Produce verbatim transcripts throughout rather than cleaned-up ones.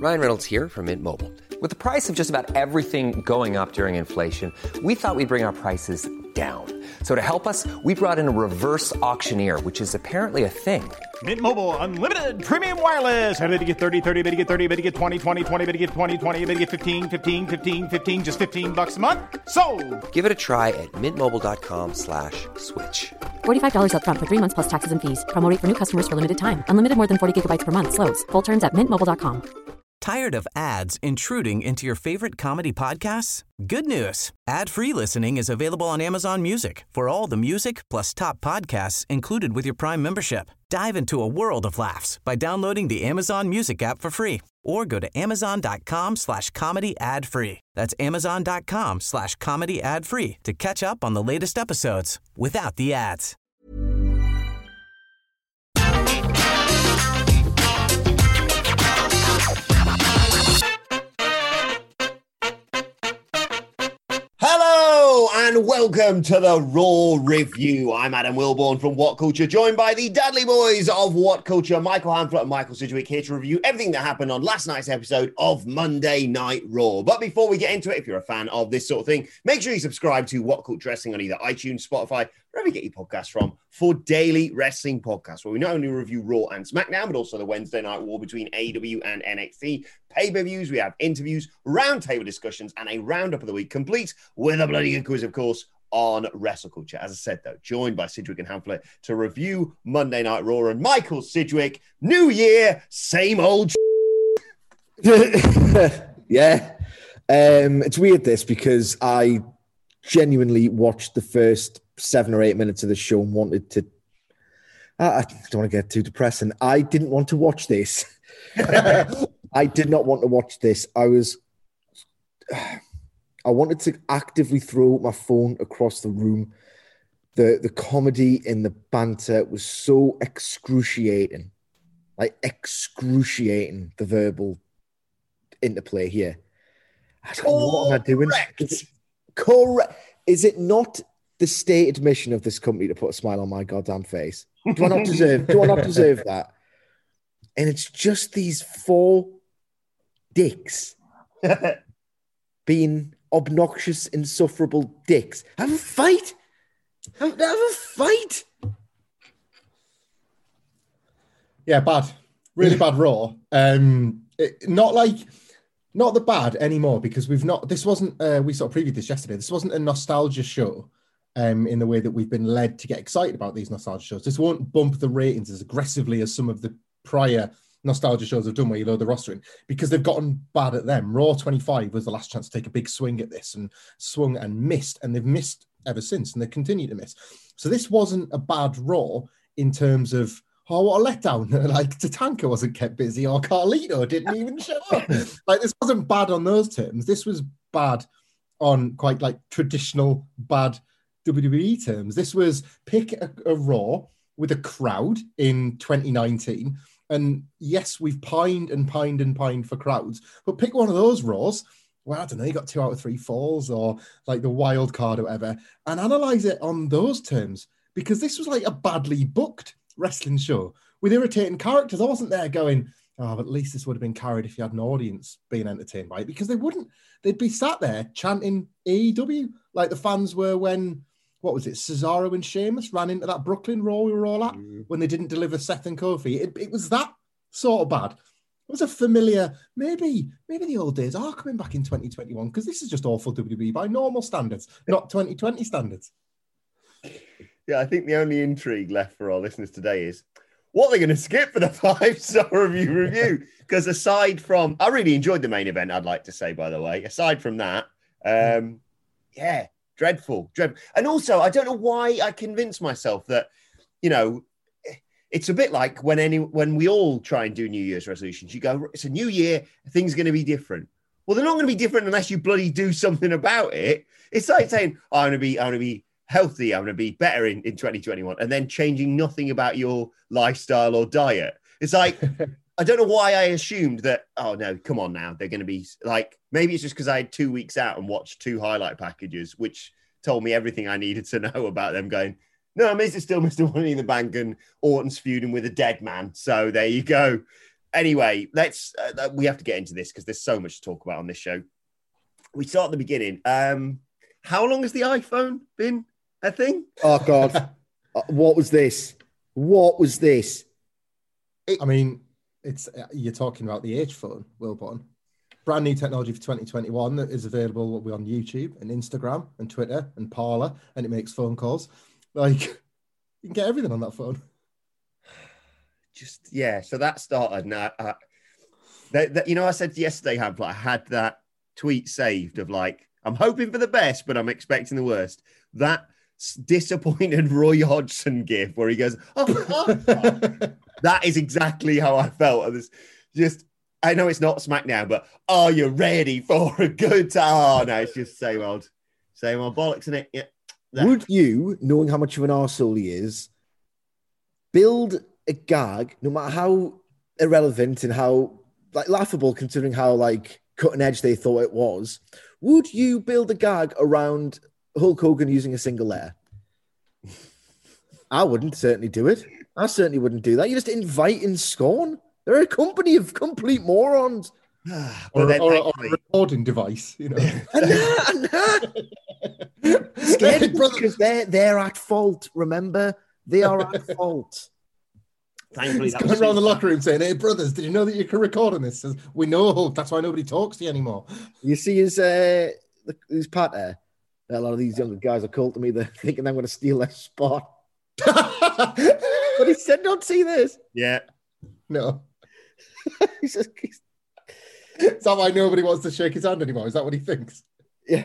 Ryan Reynolds here from Mint Mobile. With the price of just about everything going up during inflation, we thought we'd bring our prices down. So to help us, we brought in a reverse auctioneer, which is apparently a thing. Mint Mobile Unlimited Premium Wireless. How to get thirty, thirty, how to get thirty, how to get twenty, twenty, twenty, how to get twenty, twenty, how to get fifteen, fifteen, fifteen, fifteen, just fifteen bucks a month? Sold! Give it a try at mintmobile.com slash switch. forty-five dollars up front for three months plus taxes and fees. Promo rate for new customers for limited time. Unlimited more than forty gigabytes per month. Slows full terms at mint mobile dot com. Tired of ads intruding into your favorite comedy podcasts? Good news. Ad-free listening is available on Amazon Music for all the music plus top podcasts included with your Prime membership. Dive into a world of laughs by downloading the Amazon Music app for free or go to amazon.com slash comedy ad free. That's amazon.com slash comedy ad free to catch up on the latest episodes without the ads. Hello and welcome to the Raw Review. I'm Adam Wilborn from What Culture, joined by the Dudley Boys of What Culture, Michael Hamflett and Michael Sidgwick, here to review everything that happened on last night's episode of Monday Night Raw. But before we get into it, if you're a fan of this sort of thing, make sure you subscribe to What Culture Wrestling on either iTunes, Spotify, wherever you get your podcasts from, for daily wrestling podcasts, where we not only review Raw and SmackDown, but also the Wednesday Night War between A E W and N X T, pay-per-views, we have interviews, roundtable discussions, and a roundup of the week, complete with a bloody good quiz, of course, on Wrestle Culture. As I said, though, joined by Sidgwick and Hamflett to review Monday Night Raw. And Michael Sidgwick, new year, same old Yeah. Um, it's weird, this, because I genuinely watched the first seven or eight minutes of the show and wanted to, I don't want to get too depressing. I didn't want to watch this. I did not want to watch this. I was, I wanted to actively throw my phone across the room. The, the comedy in the banter was so excruciating, like excruciating, the verbal interplay here. I don't know what am I doing. Is it, correct. Is it not the stated mission of this company to put a smile on my goddamn face? Do I not deserve? Do I not deserve that? And it's just these four dicks being obnoxious, insufferable dicks. Have a fight. Have, have a fight. Yeah, bad. Really bad Raw. Um, it, not like. Not the bad anymore, because we've not, this wasn't, uh, we sort of previewed this yesterday, this wasn't a nostalgia show um, in the way that we've been led to get excited about these nostalgia shows. This won't bump the ratings as aggressively as some of the prior nostalgia shows have done where you load the roster in, because they've gotten bad at them. Raw twenty-five was the last chance to take a big swing at this and swung and missed, and they've missed ever since, and they continue to miss. So this wasn't a bad Raw in terms of, oh, what a letdown. Like, Tatanka wasn't kept busy, or Carlito didn't even show up. Like, this wasn't bad on those terms. This was bad on quite, like, traditional bad W W E terms. This was pick a, a Raw with a crowd in twenty nineteen. And yes, we've pined and pined and pined for crowds, but pick one of those Raws, well, I don't know, you got two out of three falls, or, like, the wild card or whatever, and analyze it on those terms, because this was, like, a badly booked wrestling show with irritating characters. I wasn't there going, oh, but at least this would have been carried if you had an audience being entertained by it, because they wouldn't. They'd be sat there chanting A E W like the fans were when, what was it, Cesaro and Sheamus ran into that Brooklyn Raw we were all at mm. when they didn't deliver Seth and Kofi. It, it was that sort of bad. It was a familiar, maybe maybe the old days are coming back in twenty twenty-one, because this is just awful W W E by normal standards, not twenty twenty standards. Yeah, I think the only intrigue left for our listeners today is what they're going to skip for the five-star review review. Because aside from, I really enjoyed the main event, I'd like to say, by the way. Aside from that, um, yeah, dreadful, dreadful. And also, I don't know why I convinced myself that, you know, it's a bit like when any when we all try and do New Year's resolutions. You go, it's a new year, things are going to be different. Well, they're not going to be different unless you bloody do something about it. It's like saying, oh, I'm going to be, I'm going to be healthy, I'm going to be better in, in twenty twenty-one, and then changing nothing about your lifestyle or diet. It's like, I don't know why I assumed that, oh no, come on now, they're going to be like, maybe it's just because I had two weeks out and watched two highlight packages, which told me everything I needed to know about them going, no, Miz is still Mister Money in the Bank and Orton's feuding with a dead man. So there you go. Anyway, let's. Uh, we have to get into this because there's so much to talk about on this show. We start at the beginning. Um, how long has the iPhone been a thing? Oh God, what was this? What was this? I mean, it's you're talking about the H phone, Wilborn. Brand new technology for twenty twenty-one that is available on YouTube and Instagram and Twitter and Parler, and it makes phone calls. Like, you can get everything on that phone. Just yeah. So that started now. Uh, that, that, you know, I said yesterday, Hamlet, I had that tweet saved of like, I'm hoping for the best, but I'm expecting the worst. That disappointed Roy Hodgson gif where he goes, oh, oh, oh. That is exactly how I felt. And this just, I know it's not SmackDown, but are you ready for a good time? Oh, no, it's just same old, same old bollocks, isn't it? Yeah. That. Would you, knowing how much of an arsehole he is, build a gag, no matter how irrelevant and how like laughable, considering how like cutting edge they thought it was? Would you build a gag around Hulk Hogan using a single letter? I wouldn't certainly do it. I certainly wouldn't do that. You're just inviting scorn. They're a company of complete morons. or, or, or a recording device, you know. and that, and scared because they're, they're at fault, remember? They are at fault. Thankfully, he's going around the locker room saying, hey, brothers, did you know that you can record on this? Says, we know, that's why nobody talks to you anymore. You see his, uh, his patter? A lot of these younger guys are cool to me. They're thinking I'm going to steal their spot. But he said, don't see this. Yeah. No. he's just, he's... Is that why nobody wants to shake his hand anymore? Is that what he thinks? Yeah.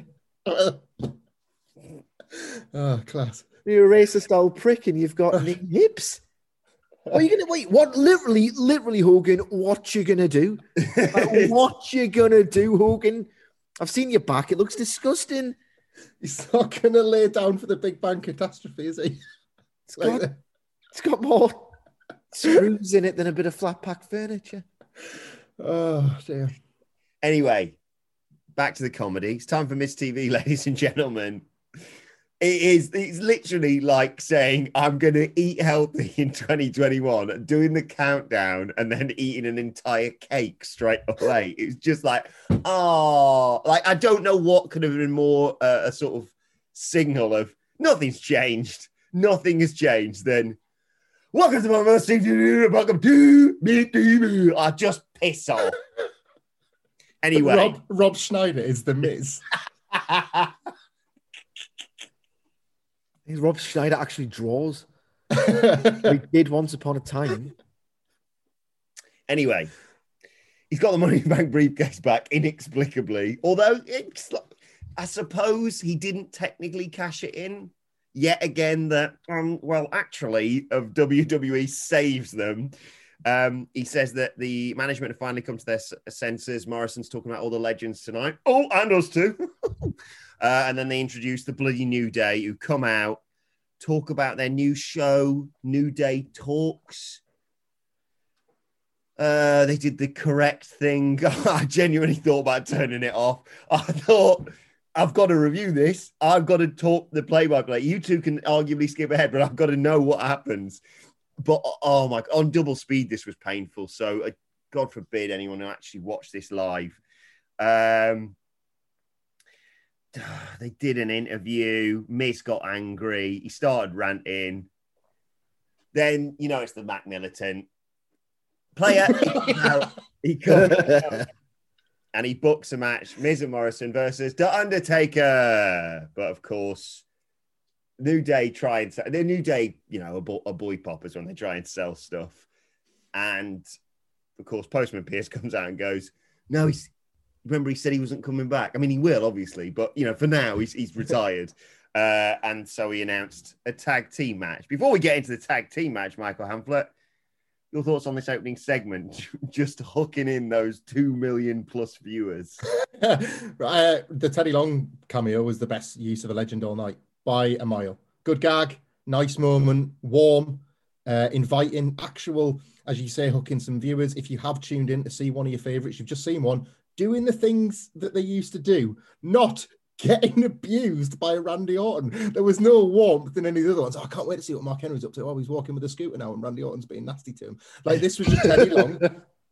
Oh, class. You're a racist old prick and you've got knee hips. What are you gonna wait? What literally, literally, Hogan? What you gonna do? Like, what you gonna do, Hogan? I've seen your back. It looks disgusting. He's not gonna lay down for the Big Bang catastrophe, is he? It's got, like it's got more screws in it than a bit of flat pack furniture. Oh dear. Anyway, back to the comedy. It's time for Miss T V, ladies and gentlemen. It is, it's literally like saying, I'm going to eat healthy in twenty twenty-one, doing the countdown and then eating an entire cake straight away. It's just like, oh, like, I don't know what could have been more uh, a sort of signal of nothing's changed. Nothing has changed. Then, welcome to my first T V, welcome to Miss T V. I just piss off. Anyway. Rob, Rob Schneider is the Miz. Rob Schneider actually draws. He did once upon a time. Anyway, he's got the Money Bank briefcase back inexplicably. Although, it's, I suppose he didn't technically cash it in. Yet again, that, um, well, actually, of W W E saves them. Um, he says that the management have finally come to their senses. Morrison's talking about all the legends tonight. Oh, and us too. Uh, and then they introduce the bloody New Day, who come out, talk about their new show, New Day Talks. Uh, they did the correct thing. I genuinely thought about turning it off. I thought, I've got to review this. I've got to talk the play-by-play. You two can arguably skip ahead, but I've got to know what happens. But, oh my, on double speed, this was painful. So, uh, God forbid anyone who actually watched this live. Um... They did an interview. Miz got angry. He started ranting. Then, you know, it's the Mac Militant player. He comes out and he books a match. Miz and Morrison versus The Undertaker. But of course, New Day tried to, the New Day, you know, a, bo- a boy poppers when they try and sell stuff. And of course, Postman Pierce comes out and goes, no, he's, remember, he said he wasn't coming back. I mean, he will, obviously, but, you know, for now, he's he's retired. Uh, and so he announced a tag team match. Before we get into the tag team match, Michael Hamflett, your thoughts on this opening segment? Just hooking in those two million plus viewers. uh, the Teddy Long cameo was the best use of a legend all night by a mile. Good gag, nice moment, warm, uh, inviting, actual, as you say, hooking some viewers. If you have tuned in to see one of your favourites, you've just seen one, doing the things that they used to do, not getting abused by Randy Orton. There was no warmth in any of the other ones. Oh, I can't wait to see what Mark Henry's up to. Oh, he's walking with a scooter now and Randy Orton's being nasty to him. Like, this was just Teddy Long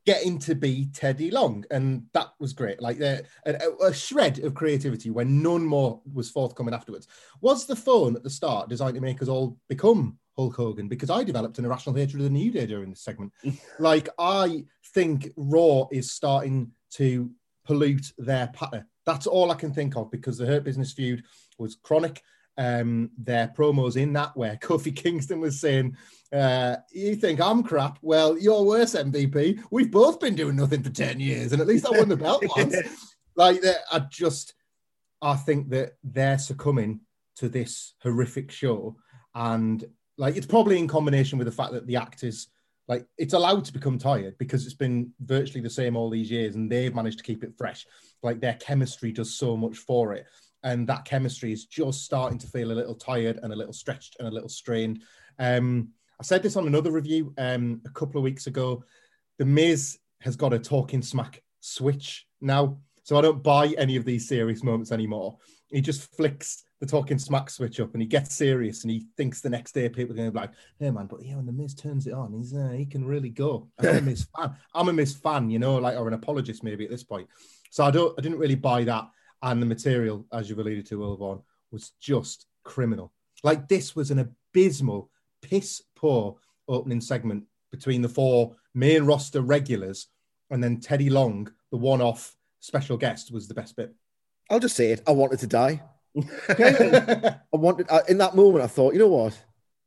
getting to be Teddy Long, and that was great. Like a, a, a shred of creativity when none more was forthcoming afterwards. Was the phone at the start designed to make us all become Hulk Hogan? Because I developed an irrational hatred of the New Day during this segment. Like, I think Raw is starting to pollute their patter. That's all I can think of, because the Hurt Business feud was chronic. Um, their promos in that, where Kofi Kingston was saying, uh, you think I'm crap? Well, you're worse, M V P. We've both been doing nothing for ten years, and at least I won the belt once. Like, I just, I think that they're succumbing to this horrific show. And like, it's probably in combination with the fact that the actors, like, it's allowed to become tired because it's been virtually the same all these years, and they've managed to keep it fresh. Like, their chemistry does so much for it. And that chemistry is just starting to feel a little tired and a little stretched and a little strained. Um, I said this on another review um, a couple of weeks ago. The Miz has got a talking smack switch now. So I don't buy any of these serious moments anymore. He just flicks the talking smack switch up and he gets serious, and he thinks the next day people are going to be like, hey, man, but yeah, when the Miz turns it on, he's uh, he can really go. And I'm a Miz fan. I'm a Miz fan, you know, like, or an apologist maybe at this point. So I don't, I didn't really buy that. And the material, as you've alluded to, Will Vaughan, was just criminal. Like, this was an abysmal, piss-poor opening segment between the four main roster regulars, and then Teddy Long, the one-off special guest, was the best bit. I'll just say it. I wanted to die. Okay? I wanted, I, in that moment, I thought, you know what?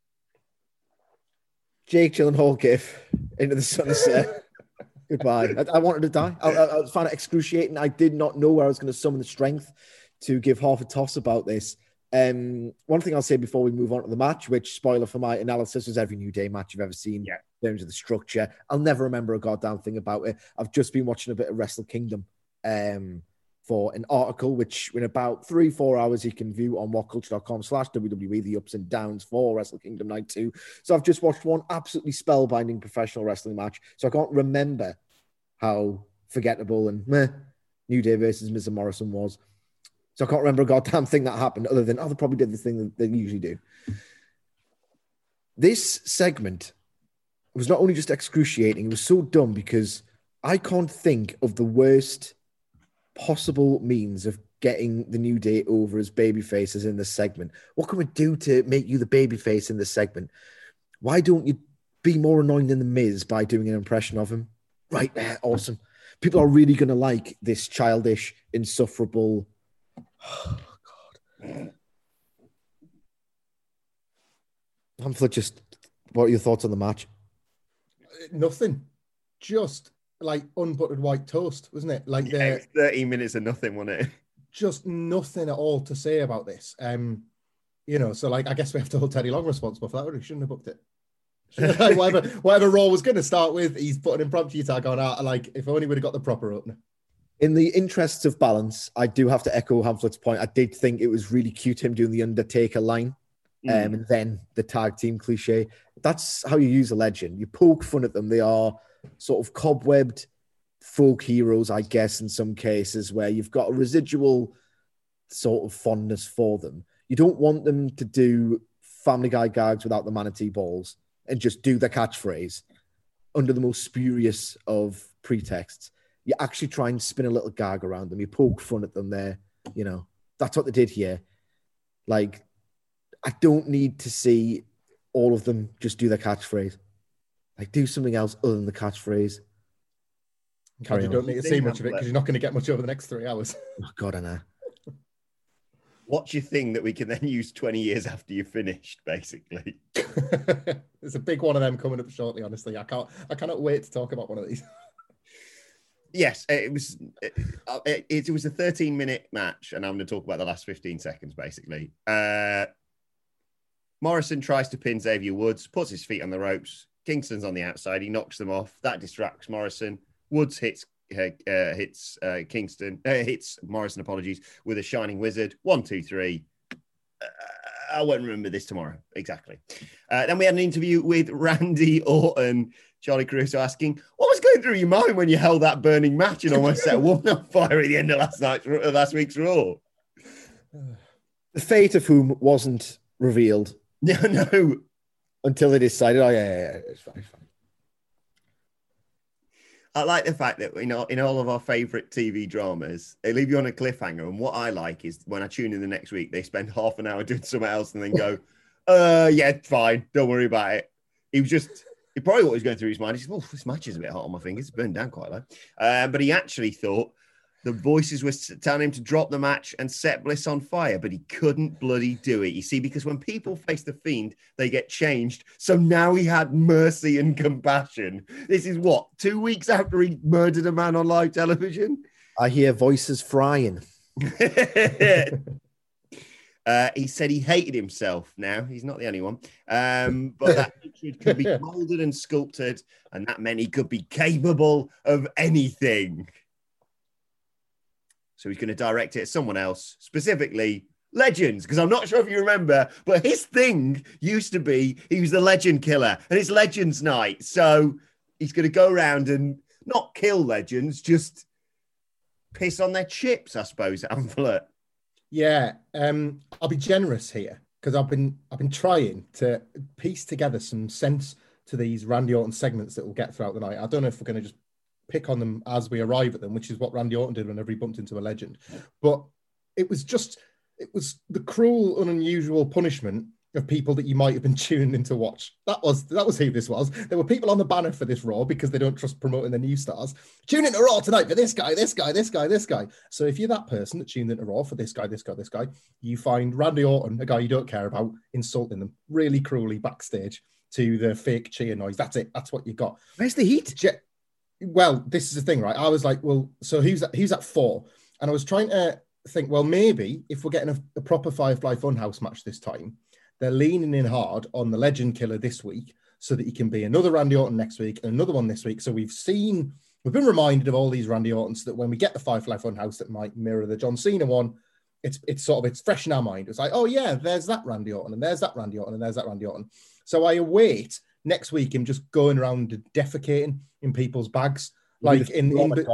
Jake Gyllenhaal gif into the sunset. Goodbye. I, I wanted to die. I, I, I found it excruciating. I did not know where I was going to summon the strength to give half a toss about this. Um, one thing I'll say before we move on to the match, which, spoiler for my analysis, was every New Day match you've ever seen, yeah, in terms of the structure. I'll never remember a goddamn thing about it. I've just been watching a bit of Wrestle Kingdom um, for an article, which in about three, four hours you can view on whatculture.com slash WWE, the ups and downs for Wrestle Kingdom Night two. So I've just watched one absolutely spellbinding professional wrestling match. So I can't remember how forgettable and meh New Day versus Miz and Morrison was. So I can't remember a goddamn thing that happened other than, oh, they probably did the thing that they usually do. This segment was not only just excruciating, it was so dumb because I can't think of the worst possible means of getting the New Day over as babyfaces in this segment. What can we do to make you the babyface in this segment? Why don't you be more annoying than The Miz by doing an impression of him? Right there, awesome. People are really going to like this childish, insufferable... Oh, God. Hamflet, just what are your thoughts on the match? Nothing. Just like unbuttered white toast, wasn't it? Like, yeah, it was thirteen minutes of nothing, wasn't it? Just nothing at all to say about this. Um, you know, so like, I guess we have to hold Teddy Long responsible for that. We shouldn't have booked it. Like, whatever, whatever Raw was going to start with, he's put an impromptu tag on out. Like, if only we'd have got the proper opener. In the interests of balance, I do have to echo Hamflet's point. I did think it was really cute him doing the Undertaker line, mm. um, and then the tag team cliche. That's how you use a legend. You poke fun at them. They are sort of cobwebbed folk heroes, I guess, in some cases, where you've got a residual sort of fondness for them. You don't want them to do Family Guy gags without the manatee balls and just do the catchphrase under the most spurious of pretexts. You actually try and spin a little gag around them. You poke fun at them there. You know, that's what they did here. Like, I don't need to see all of them just do their catchphrase. Like, do something else other than the catchphrase. Carry you on. Don't need to see much of it because you're not going to get much over the next three hours. Oh, God, I know. What's your thing that we can then use twenty years after you're finished, basically? There's a big one of them coming up shortly, honestly. I can't, I cannot wait to talk about one of these. Yes, it was it, it, it was a thirteen minute match, and I'm going to talk about the last fifteen seconds, basically. Uh, Morrison tries to pin Xavier Woods, puts his feet on the ropes. Kingston's on the outside. He knocks them off. That distracts Morrison. Woods hits uh, uh, hits uh, Kingston, uh, hits Morrison, apologies, with a Shining Wizard. One, two, three. Uh, I won't remember this tomorrow. Exactly. Uh, then we had an interview with Randy Orton. Charlie Caruso asking, what was going through your mind when you held that burning match and almost set a woman on fire at the end of last night's last week's Raw? The fate of whom wasn't revealed. No, no. Until they decided, oh, yeah, yeah, yeah, it's fine, it's fine. I like the fact that you know in all of our favourite T V dramas, they leave you on a cliffhanger. And what I like is when I tune in the next week, they spend half an hour doing something else and then go, uh, yeah, fine. Don't worry about it. He was just, he probably what was going through his mind. He said, oh, this match is a bit hot on my fingers. It's burned down quite low. Uh, but he actually thought the voices were telling him to drop the match and set Bliss on fire, but he couldn't bloody do it. You see, because when people face the Fiend, they get changed. So now he had mercy and compassion. This is what, two weeks after he murdered a man on live television? I hear voices frying. uh, he said he hated himself now. He's not the only one. Um, but that hatred could be molded and sculpted, and that meant he could be capable of anything. So he's going to direct it at someone else, specifically Legends, because I'm not sure if you remember, but his thing used to be he was the Legend Killer, and it's Legends Night. So he's going to go around and not kill legends, just piss on their chips, I suppose, Amphlett. Yeah, um, I'll be generous here because I've been I've been trying to piece together some sense to these Randy Orton segments that we'll get throughout the night. I don't know if we're going to just pick on them as we arrive at them, which is what Randy Orton did whenever he bumped into a legend. But it was just, it was the cruel and unusual punishment of people that you might have been tuned in to watch. That was that was who this was. There were people on the banner for this Raw because they don't trust promoting the new stars. Tune into Raw tonight for this guy, this guy, this guy, this guy. So if you're that person that tuned into Raw for this guy, this guy, this guy, you find Randy Orton, a guy you don't care about, insulting them really cruelly backstage to the fake cheer noise. That's it. That's what you got. Where's the heat? Je- Well, this is the thing, right? I was like, well, so who's that, who's at four? And I was trying to think, well, maybe if we're getting a, a proper Firefly Funhouse match this time, they're leaning in hard on the Legend Killer this week so that he can be another Randy Orton next week and another one this week. So we've seen, we've been reminded of all these Randy Ortons so that when we get the Firefly Funhouse that might mirror the John Cena one, it's it's sort of, it's fresh in our mind. It's like, oh yeah, there's that Randy Orton and there's that Randy Orton and there's that Randy Orton. So I await next week him just going around defecating in people's bags, like in in, be,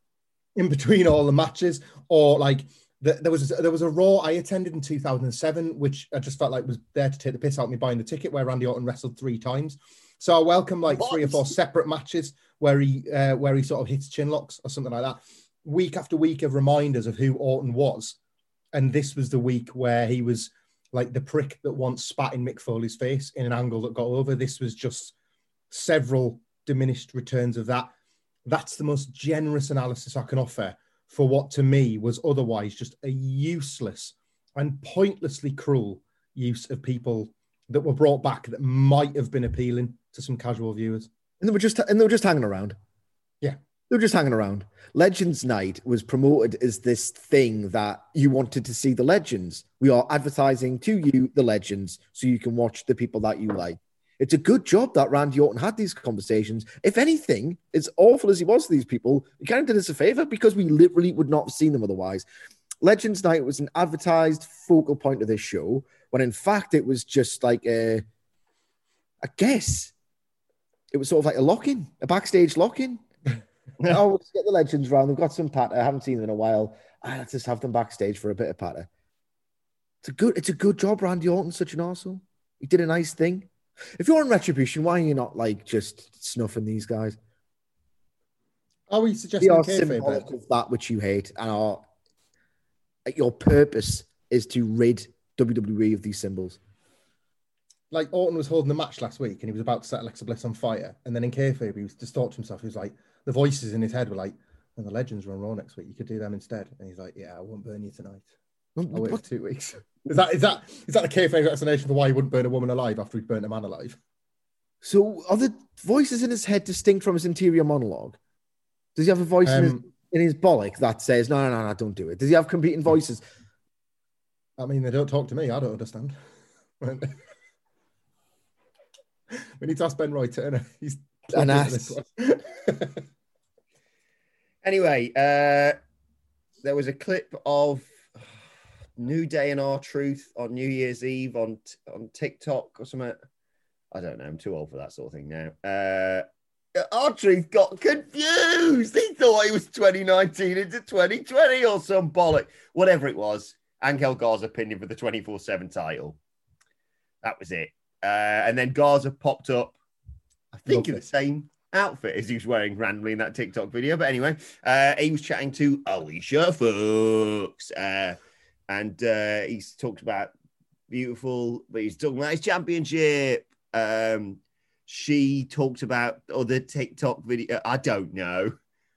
in between all the matches, or like the, there was there was a Raw I attended in two thousand seven, which I just felt like was there to take the piss out of me buying the ticket, where Randy Orton wrestled three times. So I welcome like what? three or four separate matches where he uh, where he sort of hits chin locks or something like that, week after week of reminders of who Orton was, and this was the week where he was like the prick that once spat in Mick Foley's face in an angle that got over. This was just several diminished returns of that. That's the most generous analysis I can offer for what to me was otherwise just a useless and pointlessly cruel use of people that were brought back that might have been appealing to some casual viewers. And they were just and they were just hanging around. Yeah. They were just hanging around. Legends Night was promoted as this thing that you wanted to see the legends. We are advertising to you the legends so you can watch the people that you like. It's a good job that Randy Orton had these conversations. If anything, as awful as he was to these people, he kind of did us a favor because we literally would not have seen them otherwise. Legends Night was an advertised focal point of this show, when in fact it was just like a, I guess, it was sort of like a lock-in, a backstage lock-in. Oh, let's get the legends round. They've got some patter. I haven't seen them in a while. Ah, let's just have them backstage for a bit of patter. It's a good, it's a good job, Randy Orton's such an arsehole. He did a nice thing. If you're in Retribution, why are you not like just snuffing these guys? Are we suggesting they are kayfabe symbolic then? of that which you hate, and are your purpose is to rid W W E of these symbols. Like Orton was holding the match last week, and he was about to set Alexa Bliss on fire, and then in kayfabe, he was just thought to himself, he was like, the voices in his head were like, "And the legends are on Raw next week. You could do them instead." And he's like, "Yeah, I won't burn you tonight. I'll wait for two weeks." Is that is that is that the kayfabe explanation for why he wouldn't burn a woman alive after he'd burnt a man alive? So are the voices in his head distinct from his interior monologue? Does he have a voice um, in, his, in his bollock that says, no, no, no, no, don't do it? Does he have competing voices? I mean, they don't talk to me. I don't understand. We need to ask Ben Roy Turner. He's an ass. Anyway, uh, there was a clip of New Day and R-Truth on New Year's Eve on on TikTok or something. I don't know. I'm too old for that sort of thing now. Uh, R-Truth got confused. He thought it was twenty nineteen into twenty twenty or some bollock. Whatever it was. Angel Garza pinned him for the twenty-four seven title. That was it. Uh, and then Garza popped up, I think, in the same outfit as he was wearing randomly in that TikTok video. But anyway, uh, he was chatting to Alicia Fox, uh, and uh, he's talked about beautiful, but he's talking about his championship. Um, she talked about other TikTok video. I don't know.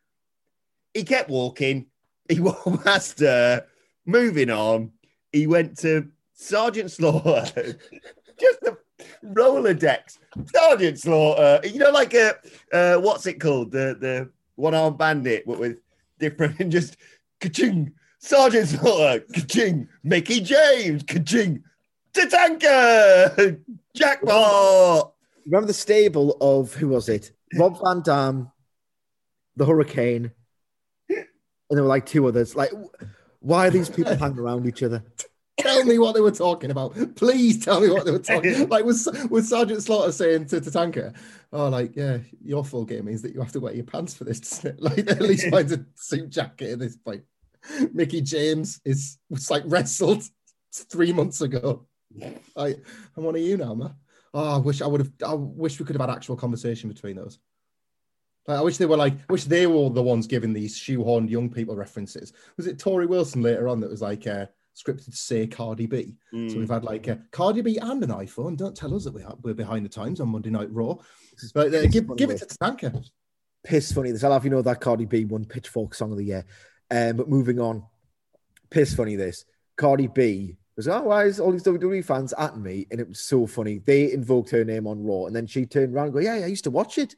He kept walking. He walked past her. Moving on. He went to Sergeant Slaughter. Just a Rolodex. Sergeant Slaughter. You know, like a uh, what's it called? The the one armed bandit, but with different and just ka-ching. Sergeant Slaughter. Ka-ching. Mickey James. Ka-ching. Tatanka. Jackpot. Remember the stable of who was it? Rob Van Dam, the Hurricane, and there were like two others. Like, why are these people hanging around each other? Tell me what they were talking about. Please tell me what they were talking. Like, was was Sergeant Slaughter saying to Tatanka, "Oh, like, yeah, your full game means that you have to wear your pants for this." Doesn't it? Like, at least finds a suit jacket at this point. Mickey James is was like wrestled three months ago. I, I'm one of you now, man. Oh, I wish I would have. I wish we could have had actual conversation between those. Like, I wish they were like. I wish they were the ones giving these shoehorned young people references. Was it Tori Wilson later on that was like uh, scripted to say Cardi B? Mm. So we've had like uh, Cardi B and an iPhone. Don't tell us that we are, we're behind the times on Monday Night Raw. But uh, give, give it to Tatanka. Piss funny. This. I'll have you know that Cardi B won Pitchfork Song of the Year. Um, but moving on. Piss funny. This Cardi B. Was, oh, why is all these W W E fans at me? And it was so funny. They invoked her name on Raw, and then she turned around and go, yeah, yeah I used to watch it.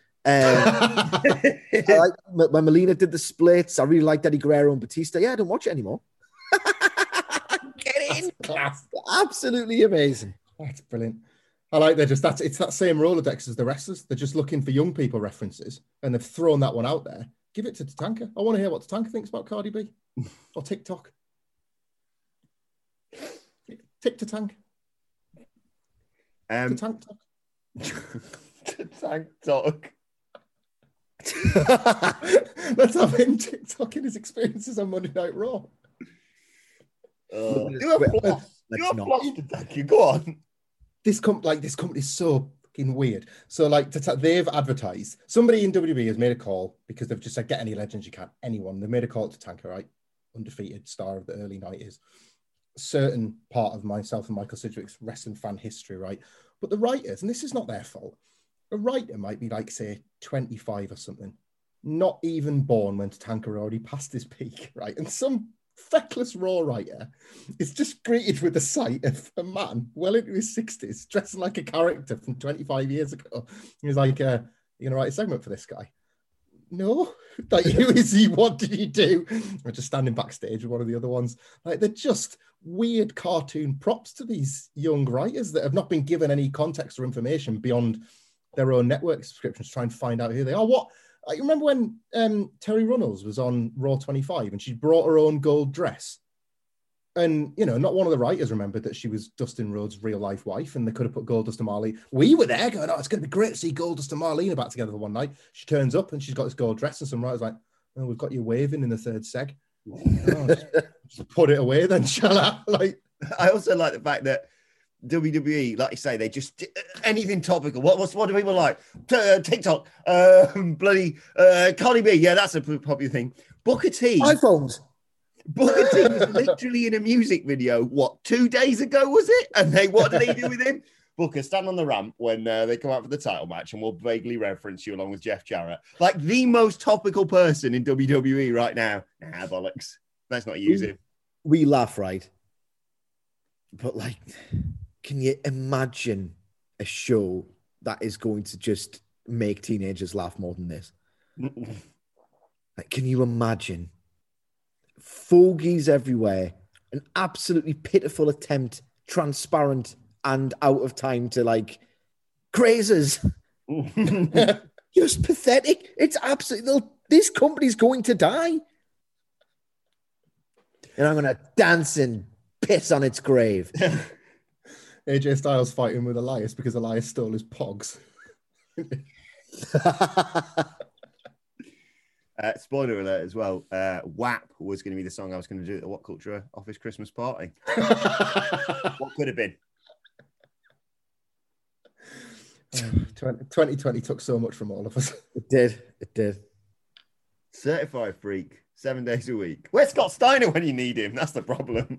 Um, I like, when Melina did the splits, I really liked Eddie Guerrero and Batista. Yeah, I don't watch it anymore. Get in. Class. Absolutely amazing. That's brilliant. I like they're just, that's, it's that same Rolodex as the wrestlers. They're just looking for young people references, and they've thrown that one out there. Give it to Tatanka. I want to hear what Tatanka thinks about Cardi B or TikTok. Tick to tank. Um, to tank talk. to tank talk. Let's have him TikToking his experiences on Monday Night Raw. Uh, do a floss. Do a floss to tank you. Go on. This com- like this company's so fucking weird. So like to t- they've advertised. Somebody in W W E has made a call because they've just said get any legends you can. Anyone. They made a call to Tanker, right? Undefeated star of the early nineties. Certain part of myself and Michael Sidgwick's wrestling fan history, right? But the writers, and this is not their fault, a writer might be like, say, twenty-five or something, not even born when Tatanka already passed his peak, right? And some feckless Raw writer is just greeted with the sight of a man well into his sixties, dressing like a character from twenty-five years ago. He was like, uh, you're going to write a segment for this guy? No, like, who is he? What did he do? We're just standing backstage with one of the other ones. Like, they're just weird cartoon props to these young writers that have not been given any context or information beyond their own network subscriptions to try and find out who they are. What I remember when um, Terry Runnels was on Raw twenty-five and she brought her own gold dress. And, you know, not one of the writers remembered that she was Dustin Rhodes' real-life wife, and they could have put Goldust and Marlene. We were there going, oh, it's going to be great to see Goldust and Marlena back together for one night. She turns up, and she's got this gold dress, and some writers like, oh, we've got you waving in the third seg. Oh, just, just put it away then, shall I? Like, I also like the fact that W W E, like you say, they just, anything topical. What, what's, what do people like? T- uh, TikTok, uh, bloody uh, Cardi B. Yeah, that's a popular thing. Booker T. iPhones. Booker T was literally in a music video, what, two days ago, was it? And they, what did they do with him? Booker, stand on the ramp when uh, they come out for the title match, and we'll vaguely reference you along with Jeff Jarrett. Like, the most topical person in W W E right now. Nah, bollocks. Let's not use we, him. We laugh, right? But, like, can you imagine a show that is going to just make teenagers laugh more than this? Like, can you imagine? Fogies everywhere, an absolutely pitiful attempt, transparent and out of time to like crazes. Just pathetic. It's absolutely, this company's going to die. And I'm going to dance and piss on its grave. A J Styles fighting with Elias because Elias stole his pogs. Uh, spoiler alert as well. Uh, W A P was going to be the song I was going to do at the What Culture office Christmas party. What could have been? twenty twenty took so much from all of us. It did. It did. Certified freak, seven days a week. Where's Scott Steiner when you need him? That's the problem.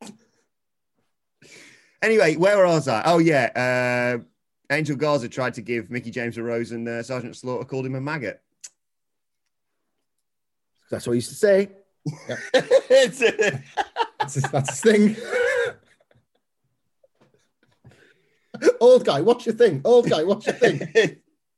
Anyway, where was I? Oh, yeah. Uh, Angel Garza tried to give Mickey James a rose and uh, Sergeant Slaughter called him a maggot. That's what he used to say. Yeah. it's, that's, his, that's his thing. Old guy, what's your thing? Old guy, what's your thing?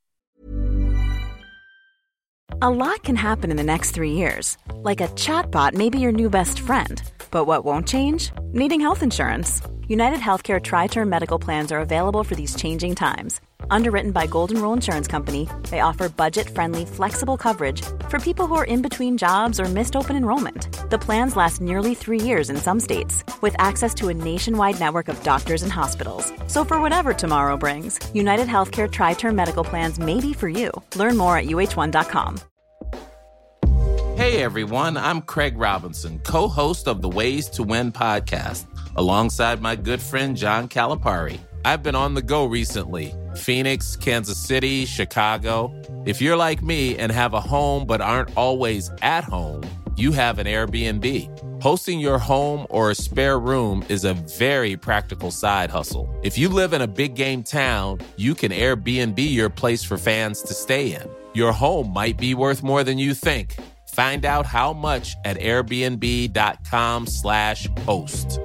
A lot can happen in the next three years. Like a chatbot may be your new best friend. But what won't change? Needing health insurance. United Healthcare Tri-Term Medical Plans are available for these changing times. Underwritten by Golden Rule Insurance Company, they offer budget-friendly, flexible coverage for people who are in between jobs or missed open enrollment. The plans last nearly three years in some states, with access to a nationwide network of doctors and hospitals. So for whatever tomorrow brings, United Healthcare Tri-Term Medical Plans may be for you. Learn more at U H one dot com. Hey everyone, I'm Craig Robinson, co-host of the Ways to Win podcast, alongside my good friend John Calipari. I've been on the go recently. Phoenix, Kansas City, Chicago. If you're like me and have a home but aren't always at home, you have an Airbnb. Hosting your home or a spare room is a very practical side hustle. If you live in a big game town, you can Airbnb your place for fans to stay in. Your home might be worth more than you think. Find out how much at airbnb.com slash host.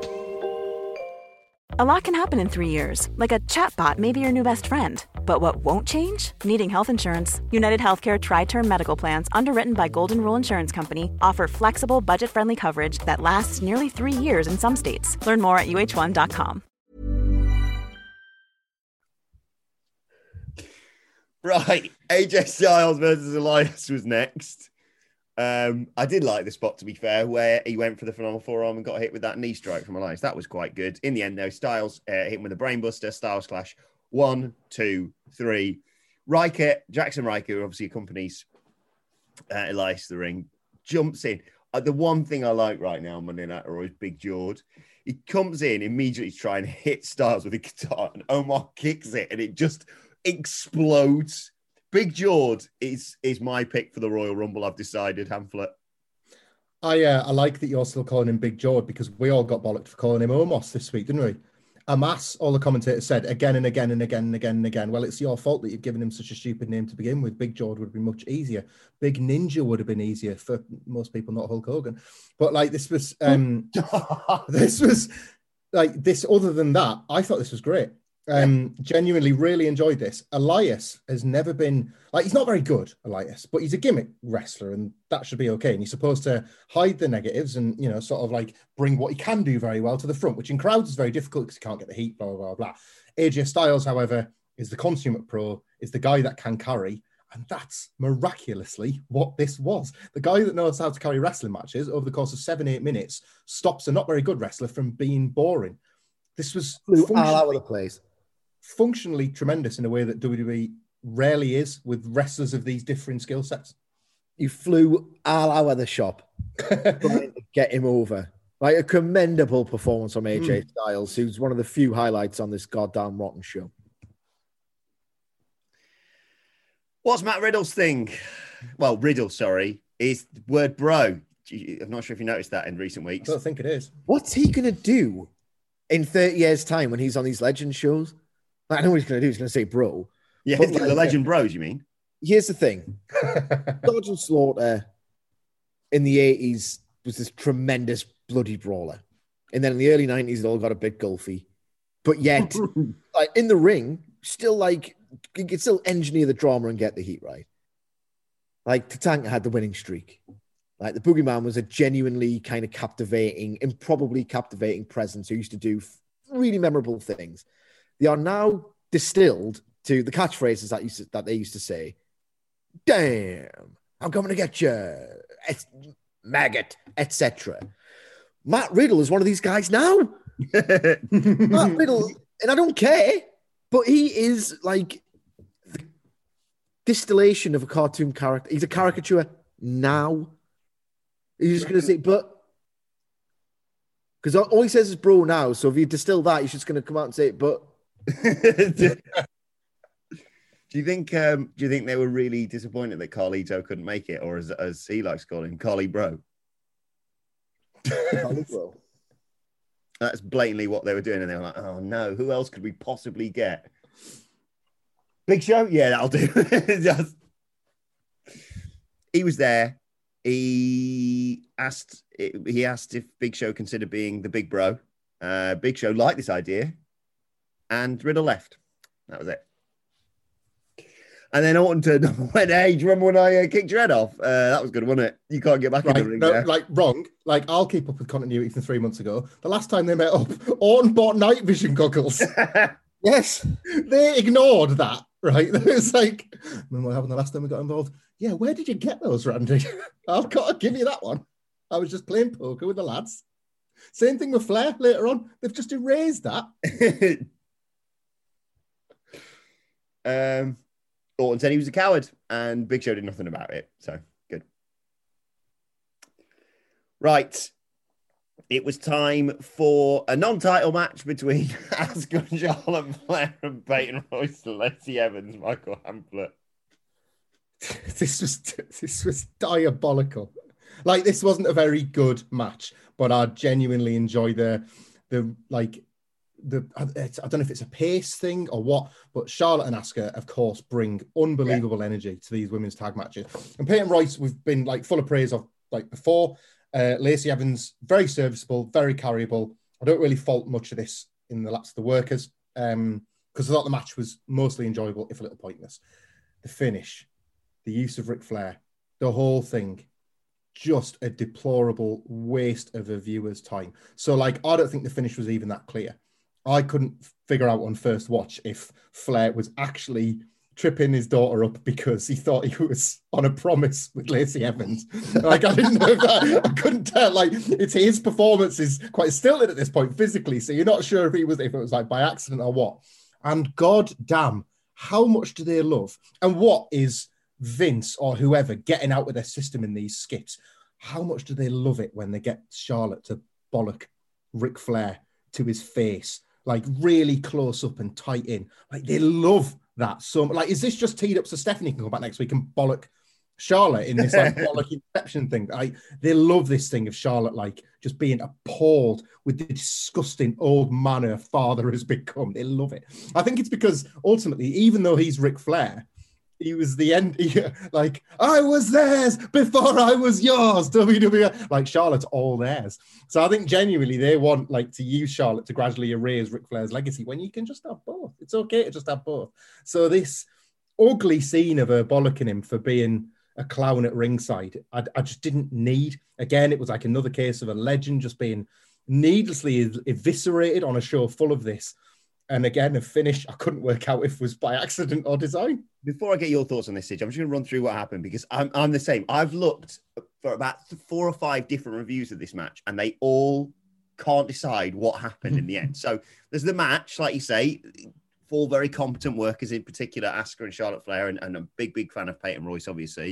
A lot can happen in three years, like a chatbot may be your new best friend. But what won't change? Needing health insurance. United Healthcare Tri-Term Medical Plans, underwritten by Golden Rule Insurance Company, offer flexible, budget-friendly coverage that lasts nearly three years in some states. Learn more at U H one dot com. Right, A J Styles versus Elias was next. Um, I did like the spot, to be fair, where he went for the phenomenal forearm and got hit with that knee strike from Elias. That was quite good. In the end, though, Styles uh, hit him with a brainbuster. Styles clash. One, two, three. Riker, Jackson Riker, who obviously accompanies uh, Elias to the ring, jumps in. Uh, the one thing I like right now on Monday Night Raw is Big George. He comes in immediately to try and hit Styles with a guitar, and Omar kicks it, and it just explodes. Big George is is my pick for the Royal Rumble. I've decided, Hamflet. I uh, I like that you're still calling him Big George, because we all got bollocked for calling him Omos this week, didn't we? Amas, all the commentators said again and again and again and again and again. Well, it's your fault that you've given him such a stupid name to begin with. Big George would have been much easier. Big Ninja would have been easier for most people, not Hulk Hogan. But like this was, um, this was like this. Other than that, I thought this was great. Um, yeah. Genuinely really enjoyed this. Elias has never been like, he's not very good, Elias, but he's a gimmick wrestler, and that should be okay. And he's supposed to hide the negatives and, you know, sort of like bring what he can do very well to the front, which in crowds is very difficult because he can't get the heat, blah, blah, blah, blah. A J Styles, however, is the consummate pro, is the guy that can carry. And that's miraculously what this was. The guy that knows how to carry wrestling matches over the course of seven, eight minutes stops a not very good wrestler from being boring. This was all out of the place. Functionally tremendous in a way that W W E rarely is with wrestlers of these different skill sets. You flew all out of the shop trying to get him over. Like a commendable performance from A J mm. Styles, who's one of the few highlights on this goddamn rotten show. What's Matt Riddle's thing? Well, Riddle, sorry, is the word bro. I'm not sure if you noticed that in recent weeks. I don't think it is. What's he going to do in thirty years' time when he's on these legend shows? I know what he's going to do. He's going to say bro. Yeah, like, the legend bros, you mean? Here's the thing. Sergeant Slaughter in the eighties was this tremendous bloody brawler. And then in the early nineties, it all got a bit gulfy. But yet, like, in the ring, still like, you could still engineer the drama and get the heat right. Like, Tatanka had the winning streak. Like, the Boogeyman was a genuinely kind of captivating, improbably captivating presence who used to do really memorable things. They are now distilled to the catchphrases that, used to, that they used to say. Damn, I'm coming to get you. It's maggot, et cetera. Matt Riddle is one of these guys now. Matt Riddle, and I don't care, but he is like the distillation of a cartoon character. He's a caricature now. He's just going to say, but... Because all he says is bro now, so if you distill that, he's just going to come out and say, but... Do you think? Um, do you think they were really disappointed that Carlito couldn't make it, or as as he likes to call him, Carly Bro? Carly Bro. That's blatantly what they were doing, and they were like, "Oh no, who else could we possibly get?" Big Show, yeah, that'll do. Just... He was there. He asked. He asked if Big Show considered being the Big Bro. Uh, Big Show liked this idea, and Riddle left. That was it. And then Orton turned up and went, "Hey, do you remember when I uh, kicked your head off? Uh, that was good, wasn't it? You can't get back right, in the ring no, there." Like, wrong. Like, I'll keep up with continuity from three months ago. The last time they met up, Orton bought night vision goggles. Yes. They ignored that, right? It was like, remember what happened the last time we got involved? Yeah, where did you get those, Randy? I've got to give you that one. I was just playing poker with the lads. Same thing with Flair later on. They've just erased that. um... Orton said he was a coward, and Big Show did nothing about it. So, good. Right. It was time for a non-title match between Asuka and Charlotte Flair and Peyton Royce and Lacey Evans, Michael Hamflett. This was this was diabolical. Like, this wasn't a very good match, but I genuinely enjoy the the like the I don't know if it's a pace thing or what, but Charlotte and Asuka, of course, bring unbelievable yeah. energy to these women's tag matches. And Peyton Royce, we've been like full of praise of like before. Uh, Lacey Evans, very serviceable, very carryable. I don't really fault much of this in the laps of the workers um, because I thought the match was mostly enjoyable, if a little pointless. The finish, the use of Ric Flair, the whole thing, just a deplorable waste of a viewer's time. So, like, I don't think the finish was even that clear. I couldn't figure out on first watch if Flair was actually tripping his daughter up because he thought he was on a promise with Lacey Evans. Like, I didn't know that. I couldn't tell. Like, it's his performance is quite stilted at this point physically, so you're not sure if he was if it was like by accident or what. And god damn, how much do they love? And what is Vince or whoever getting out with their system in these skits? How much do they love it when they get Charlotte to bollock Ric Flair to his face, like really close up and tight in? Like, they love that. So, like, is this just teed up so Stephanie can come back next week and bollock Charlotte in this like bollock inception thing? Like, they love this thing of Charlotte like just being appalled with the disgusting old man her father has become. They love it. I think it's because ultimately, even though he's Ric Flair, he was the end. He, like, I was theirs before I was yours. W W E, like, Charlotte's all theirs. So I think genuinely they want like to use Charlotte to gradually erase Ric Flair's legacy when you can just have both. It's okay to just have both. So this ugly scene of her bollocking him for being a clown at ringside, I, I just didn't need. Again, it was like another case of a legend just being needlessly eviscerated on a show full of this. And again, a finish I couldn't work out if it was by accident or design. Before I get your thoughts on this, Sidge, I'm just going to run through what happened because I'm, I'm the same. I've looked for about four or five different reviews of this match and they all can't decide what happened in the end. So there's the match, like you say, four very competent workers, in particular, Asuka and Charlotte Flair, and, and a big, big fan of Peyton Royce, obviously.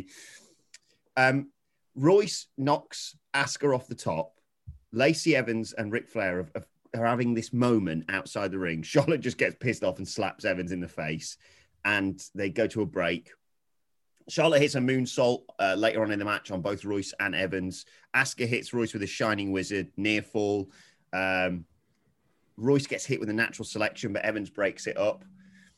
Um, Royce knocks Asuka off the top. Lacey Evans and Ric Flair have, have are having this moment outside the ring. Charlotte just gets pissed off and slaps Evans in the face, and they go to a break. Charlotte hits a moonsault uh, later on in the match on both Royce and Evans. Asuka hits Royce with a Shining Wizard, near fall. Um, Royce gets hit with a natural selection, but Evans breaks it up.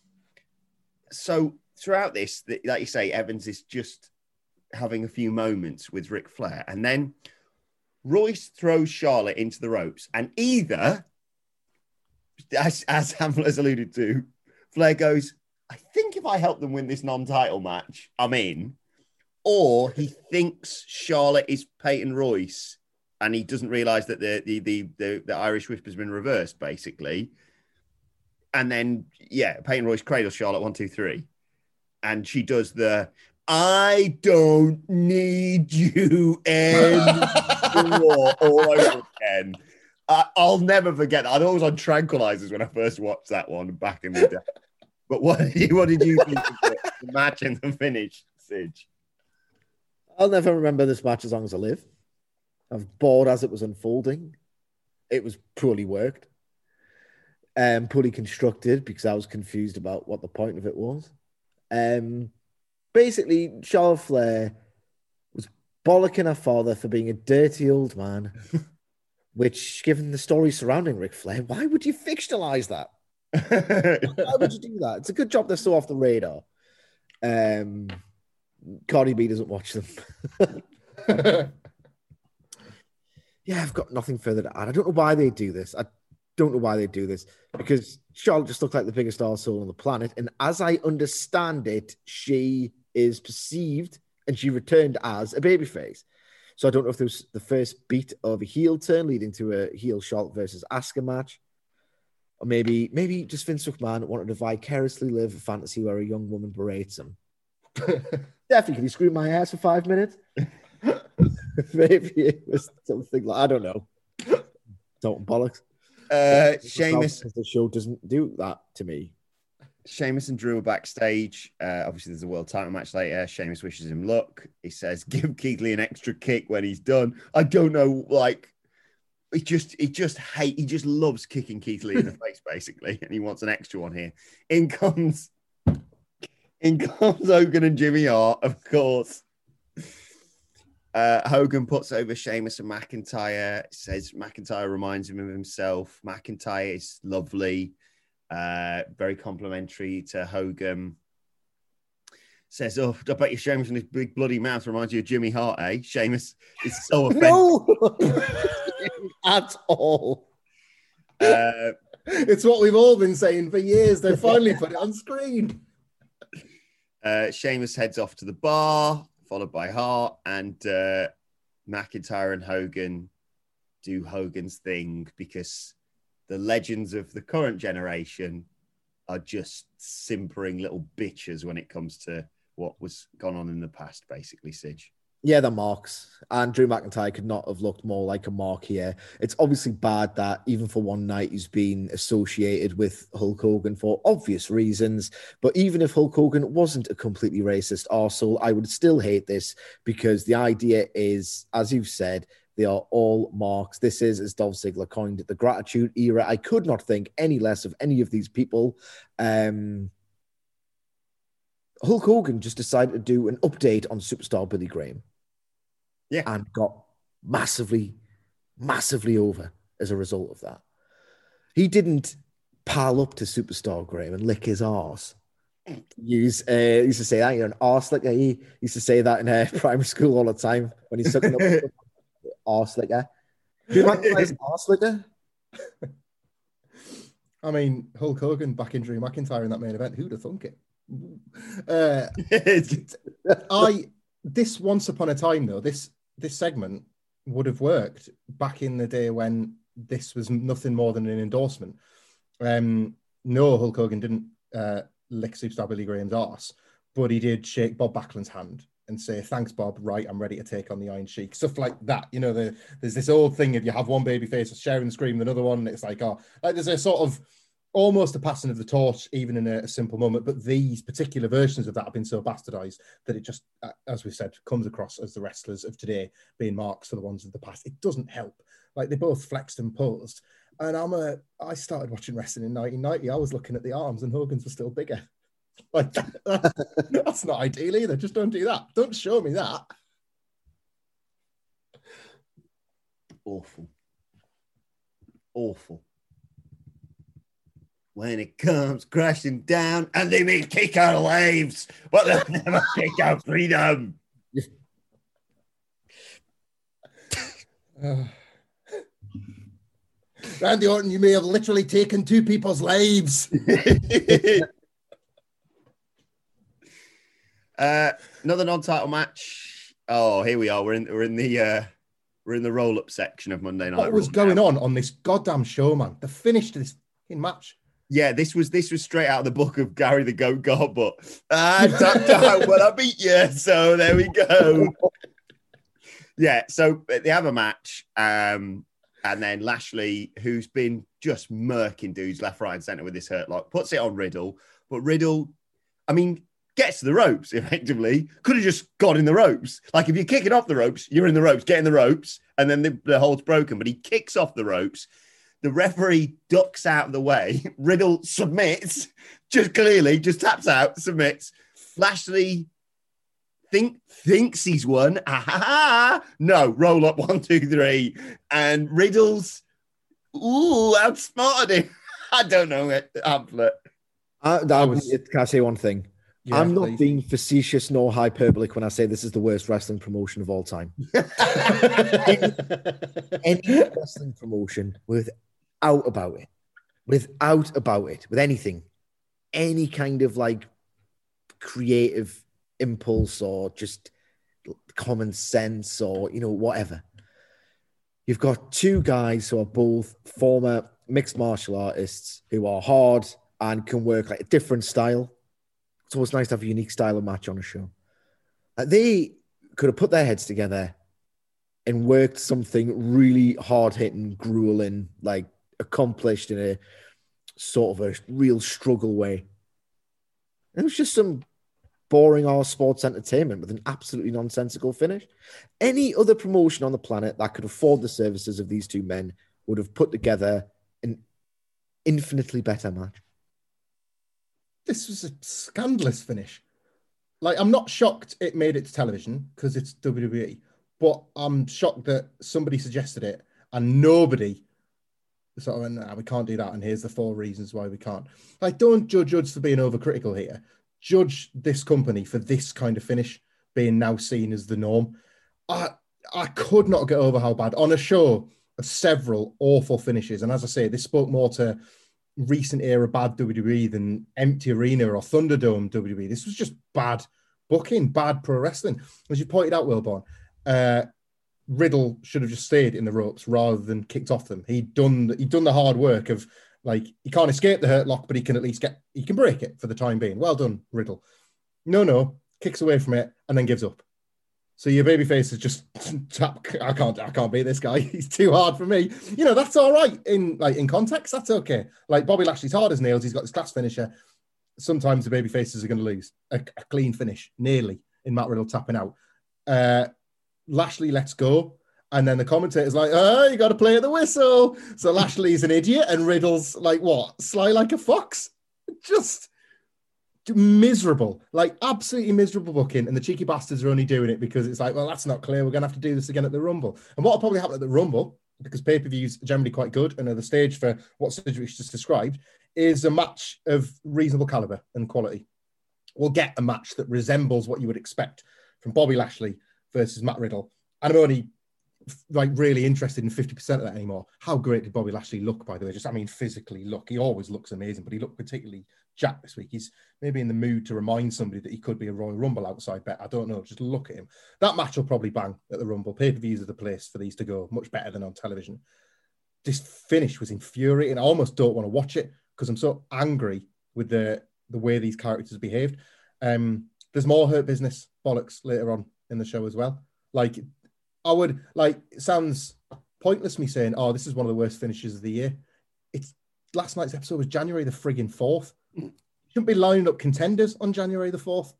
So throughout this, like you say, Evans is just having a few moments with Ric Flair, and then Royce throws Charlotte into the ropes, and either, as, as Hamlet has alluded to, Flair goes, I think if I help them win this non-title match, I'm in. Or he thinks Charlotte is Peyton Royce, and he doesn't realise that the, the, the, the, the Irish whip has been reversed, basically. And then, yeah, Peyton Royce cradles Charlotte, one, two, three. And she does the, I don't need you anymore all over again. I, I'll never forget that. I thought it was on tranquilizers when I first watched that one back in the day. But what did you, what did you think of the, the match and the finish, Sidge? I'll never remember this match as long as I live. I'm bored as it was unfolding. It was poorly worked. Um, poorly constructed because I was confused about what the point of it was. Um, basically, Charlotte Flair was bollocking her father for being a dirty old man, which, given the story surrounding Ric Flair, why would you fictionalize that? Why would you do that? It's a good job they're so off the radar. Um, Cardi B doesn't watch them. Yeah, I've got nothing further to add. I don't know why they do this. I don't know why they do this, because Charlotte just looked like the biggest arsehole on the planet. And as I understand it, she is perceived and she returned as a babyface. So I don't know if there was the first beat of a heel turn leading to a heel Charlotte versus Asuka match. Or maybe maybe just Vince McMahon wanted to vicariously live a fantasy where a young woman berates him. Definitely, can you screw my ass for five minutes? Maybe it was something like, I don't know. Don't bollocks. Uh, Sheamus. The show doesn't do that to me. Sheamus and Drew are backstage. Uh, obviously, there's a world title match later. Sheamus wishes him luck. He says, give Keith Lee an extra kick when he's done. I don't know, like, he just he just hate he just loves kicking Keith Lee in the face, basically, and he wants an extra one here. In comes in comes Hogan and Jimmy Hart, of course. Uh, Hogan puts over Sheamus and McIntyre, says McIntyre reminds him of himself. McIntyre is lovely, uh, very complimentary to Hogan. Says, oh, I bet you Sheamus and his big bloody mouth reminds you of Jimmy Hart, eh? Sheamus is so offended. No! At all. Uh, it's what we've all been saying for years. They finally put it on screen. Uh, Sheamus heads off to the bar, followed by Hart, and uh, McIntyre and Hogan do Hogan's thing, because the legends of the current generation are just simpering little bitches when it comes to what was gone on in the past, basically, Sige. Yeah, the marks. And Drew McIntyre could not have looked more like a mark here. It's obviously bad that even for one night he's been associated with Hulk Hogan for obvious reasons. But even if Hulk Hogan wasn't a completely racist arsehole, I would still hate this, because the idea is, as you've said, they are all marks. This is, as Dolph Ziggler coined it, the gratitude era. I could not think any less of any of these people. Um, Hulk Hogan just decided to do an update on Superstar Billy Graham. Yeah. And got massively, massively over as a result of that. He didn't pile up to Superstar Graham and lick his arse. Use, uh, he used to say that, you're an arse licker. He used to say that in uh, primary school all the time when he's sucking up arse licker. Do you like his arse licker? I mean, Hulk Hogan back in Drew McIntyre in that main event. Who'd have thunk it? Uh, I this once upon a time though this this segment would have worked back in the day when this was nothing more than an endorsement. Um, no, Hulk Hogan didn't uh, lick Superstar Billy Graham's arse, but he did shake Bob Backlund's hand and say, "Thanks, Bob. Right, I'm ready to take on the Iron Sheik." Stuff like that. You know, the, there's this old thing if you have one baby face sharing the screen with another one, it's like, oh, like there's a sort of almost a passing of the torch, even in a, a simple moment. But these particular versions of that have been so bastardized that it just, as we said, comes across as the wrestlers of today being marks for the ones of the past. It doesn't help. Like, they both flexed and posed. And I'm a, I started watching wrestling in nineteen ninety. I was looking at the arms and Hogan's were still bigger. Like, that, that's not ideal either. Just don't do that. Don't show me that. Awful. Awful. When it comes crashing down, and they may take our lives, but they'll never take our freedom. uh, Randy Orton, you may have literally taken two people's lives. uh, another non-title match. Oh, here we are. We're in. We're in the. Uh, we're in the roll-up section of Monday Night Raw. What was going now. on on this goddamn show, man? The finish to this fucking match. Yeah, this was this was straight out of the book of Gary the Goat God, but I tapped out when I beat you. So there we go. Yeah, so they have a match, um, and then Lashley, who's been just murking dudes left, right, and centre with this hurt lock, puts it on Riddle. But Riddle, I mean, gets to the ropes effectively. Could have just got in the ropes. Like if you're kicking off the ropes, you're in the ropes, get in the ropes, and then the, the hold's broken. But he kicks off the ropes. The referee ducks out of the way. Riddle submits, just clearly, just taps out, submits, Lashley think thinks he's won. Ah, ha, ha. No, roll up one, two, three. And Riddle's, ooh, outsmarted him. I don't know it, Amplet. Uh, that was, can I say one thing? Yeah, I'm not please. being facetious nor hyperbolic when I say this is the worst wrestling promotion of all time. any, any wrestling promotion without about it, without about it, with anything, any kind of like creative impulse or just common sense or, you know, whatever. You've got two guys who are both former mixed martial artists who are hard and can work like a different style. It's always nice to have a unique style of match on a show. Uh, they could have put their heads together and worked something really hard-hitting, grueling, like accomplished in a sort of a real struggle way. And it was just some boring our sports entertainment with an absolutely nonsensical finish. Any other promotion on the planet that could afford the services of these two men would have put together an infinitely better match. This was a scandalous finish. Like, I'm not shocked it made it to television because it's W W E, but I'm shocked that somebody suggested it and nobody sort of went, nah, we can't do that. And here's the four reasons why we can't. Like, don't judge us for being overcritical here. Judge this company for this kind of finish being now seen as the norm. I I could not get over how bad on a show of several awful finishes. And as I say, this spoke more to recent era bad W W E than empty arena or Thunderdome W W E. This was just bad booking, bad pro wrestling. As you pointed out, Wilborn, uh, Riddle should have just stayed in the ropes rather than kicked off them. He'd done he'd done the hard work of, like, he can't escape the hurt lock, but he can at least get, he can break it for the time being. Well done, Riddle. No, no, kicks away from it and then gives up. So your babyface is just, I can't, I can't beat this guy. He's too hard for me. You know, that's all right in like in context. That's okay. Like Bobby Lashley's hard as nails. He's got this class finisher. Sometimes the babyfaces are going to lose a, a clean finish, nearly, in Matt Riddle tapping out. Uh, Lashley lets go. And then the commentator's like, oh, you got to play at the whistle. So Lashley's an idiot and Riddle's like, what? Sly like a fox? Just miserable, like absolutely miserable booking. And the cheeky bastards are only doing it because it's like, well, that's not clear. We're going to have to do this again at the Rumble. And what will probably happen at the Rumble, because pay-per-views are generally quite good and are the stage for what Sidgwick just described, is a match of reasonable caliber and quality. We'll get a match that resembles what you would expect from Bobby Lashley versus Matt Riddle. And I'm only like really interested in fifty percent of that anymore. How great did Bobby Lashley look, by the way? Just, I mean, physically look. He always looks amazing, but he looked particularly jacked this week. He's maybe in the mood to remind somebody that he could be a Royal Rumble outside bet. I don't know. Just look at him. That match will probably bang at the Rumble. Pay-per-views are the place for these to go. Much better than on television. This finish was infuriating. I almost don't want to watch it because I'm so angry with the, the way these characters behaved. Um, there's more Hurt Business bollocks later on in the show as well. Like, I would, like, it sounds pointless me saying, oh, this is one of the worst finishes of the year. It's last night's episode was January the friggin' fourth. You shouldn't be lining up contenders on January the fourth.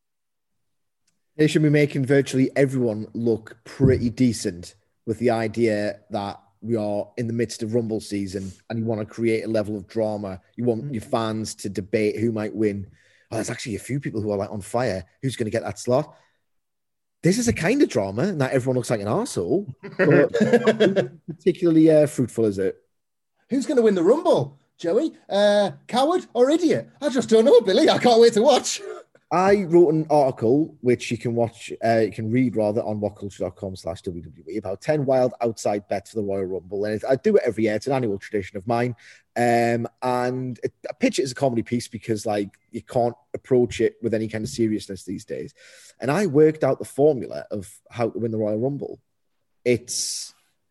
They should be making virtually everyone look pretty decent with the idea that we are in the midst of Rumble season and you want to create a level of drama. You want mm-hmm. your fans to debate who might win. Oh, there's actually a few people who are like on fire. Who's going to get that slot? This is a kind of drama, and not everyone looks like an arsehole, but particularly uh, fruitful, is it? Who's going to win the Rumble, Joey? Uh, coward or idiot? I just don't know, Billy. I can't wait to watch. I wrote an article, which you can watch, uh, you can read rather, on whatculture.com slash WWE, about ten wild outside bets for the Royal Rumble. And I do it every year. It's an annual tradition of mine. Um, and it, I pitch it as a comedy piece because, like, you can't approach it with any kind of seriousness these days. And I worked out the formula of how to win the Royal Rumble. It's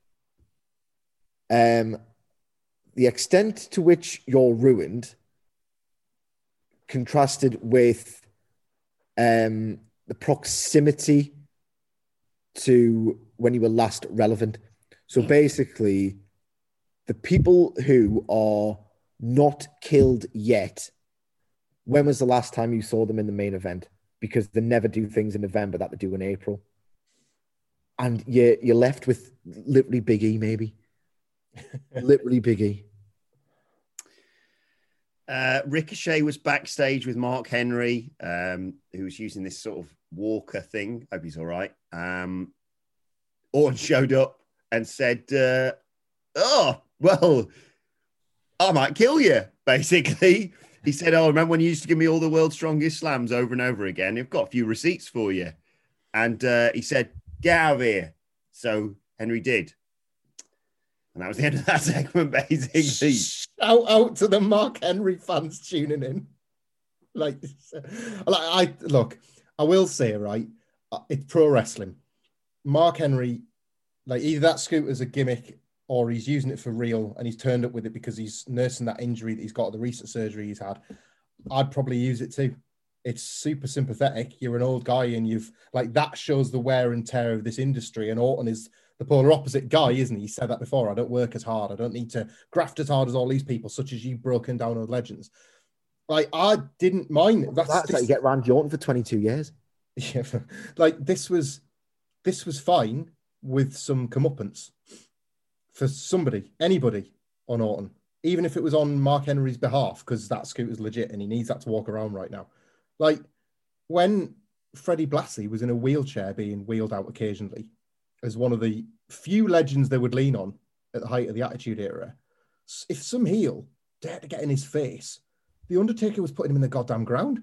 um, the extent to which you're ruined contrasted with Um, the proximity to when you were last relevant. So basically, the people who are not killed yet, when was the last time you saw them in the main event? Because they never do things in November that they do in April. And you're, you're left with literally Big E, maybe. Literally Big E. Uh, Ricochet was backstage with Mark Henry, um, who was using this sort of walker thing. Hope he's all right. Um, Orton showed up and said, uh, oh, well, I might kill you, basically. He said, oh, remember when you used to give me all the world's strongest slams over and over again? I've got a few receipts for you. And uh, he said, get out of here. So Henry did. And that was the end of that segment, basically. Shout out to the Mark Henry fans tuning in. Like, like I look, I will say, right, it's pro wrestling. Mark Henry, like, either that scooter's a gimmick or he's using it for real and he's turned up with it because he's nursing that injury that he's got, the recent surgery he's had. I'd probably use it too. It's super sympathetic. You're an old guy and you've, like, that shows the wear and tear of this industry. And Orton is the polar opposite guy, isn't he? He said that before. I don't work as hard. I don't need to graft as hard as all these people, such as you broken down old legends. Like, I didn't mind. That's, That's this, how you get Randy Orton for twenty-two years. Yeah, like this was, this was fine with some comeuppance for somebody, anybody on Orton, even if it was on Mark Henry's behalf, because that scooter's legit and he needs that to walk around right now. Like, when Freddie Blassie was in a wheelchair being wheeled out occasionally as one of the few legends they would lean on at the height of the Attitude Era, if some heel dared to get in his face, The Undertaker was putting him in the goddamn ground.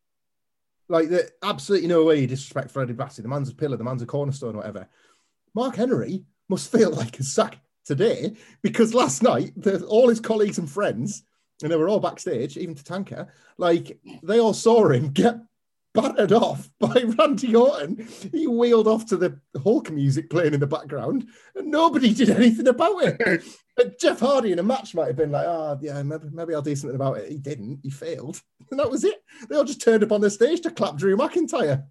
Like, the, absolutely no way you disrespect Freddie Blassie. The man's a pillar, the man's a cornerstone, whatever. Mark Henry must feel like a sack today because last night, the, all his colleagues and friends, and they were all backstage, even Tatanka, like, they all saw him get battered off by Randy Orton. He wheeled off to the Hulk music playing in the background, and nobody did anything about it. And Jeff Hardy in a match might have been like, oh, yeah, maybe, maybe I'll do something about it. He didn't. He failed. And that was it. They all just turned up on the stage to clap Drew McIntyre.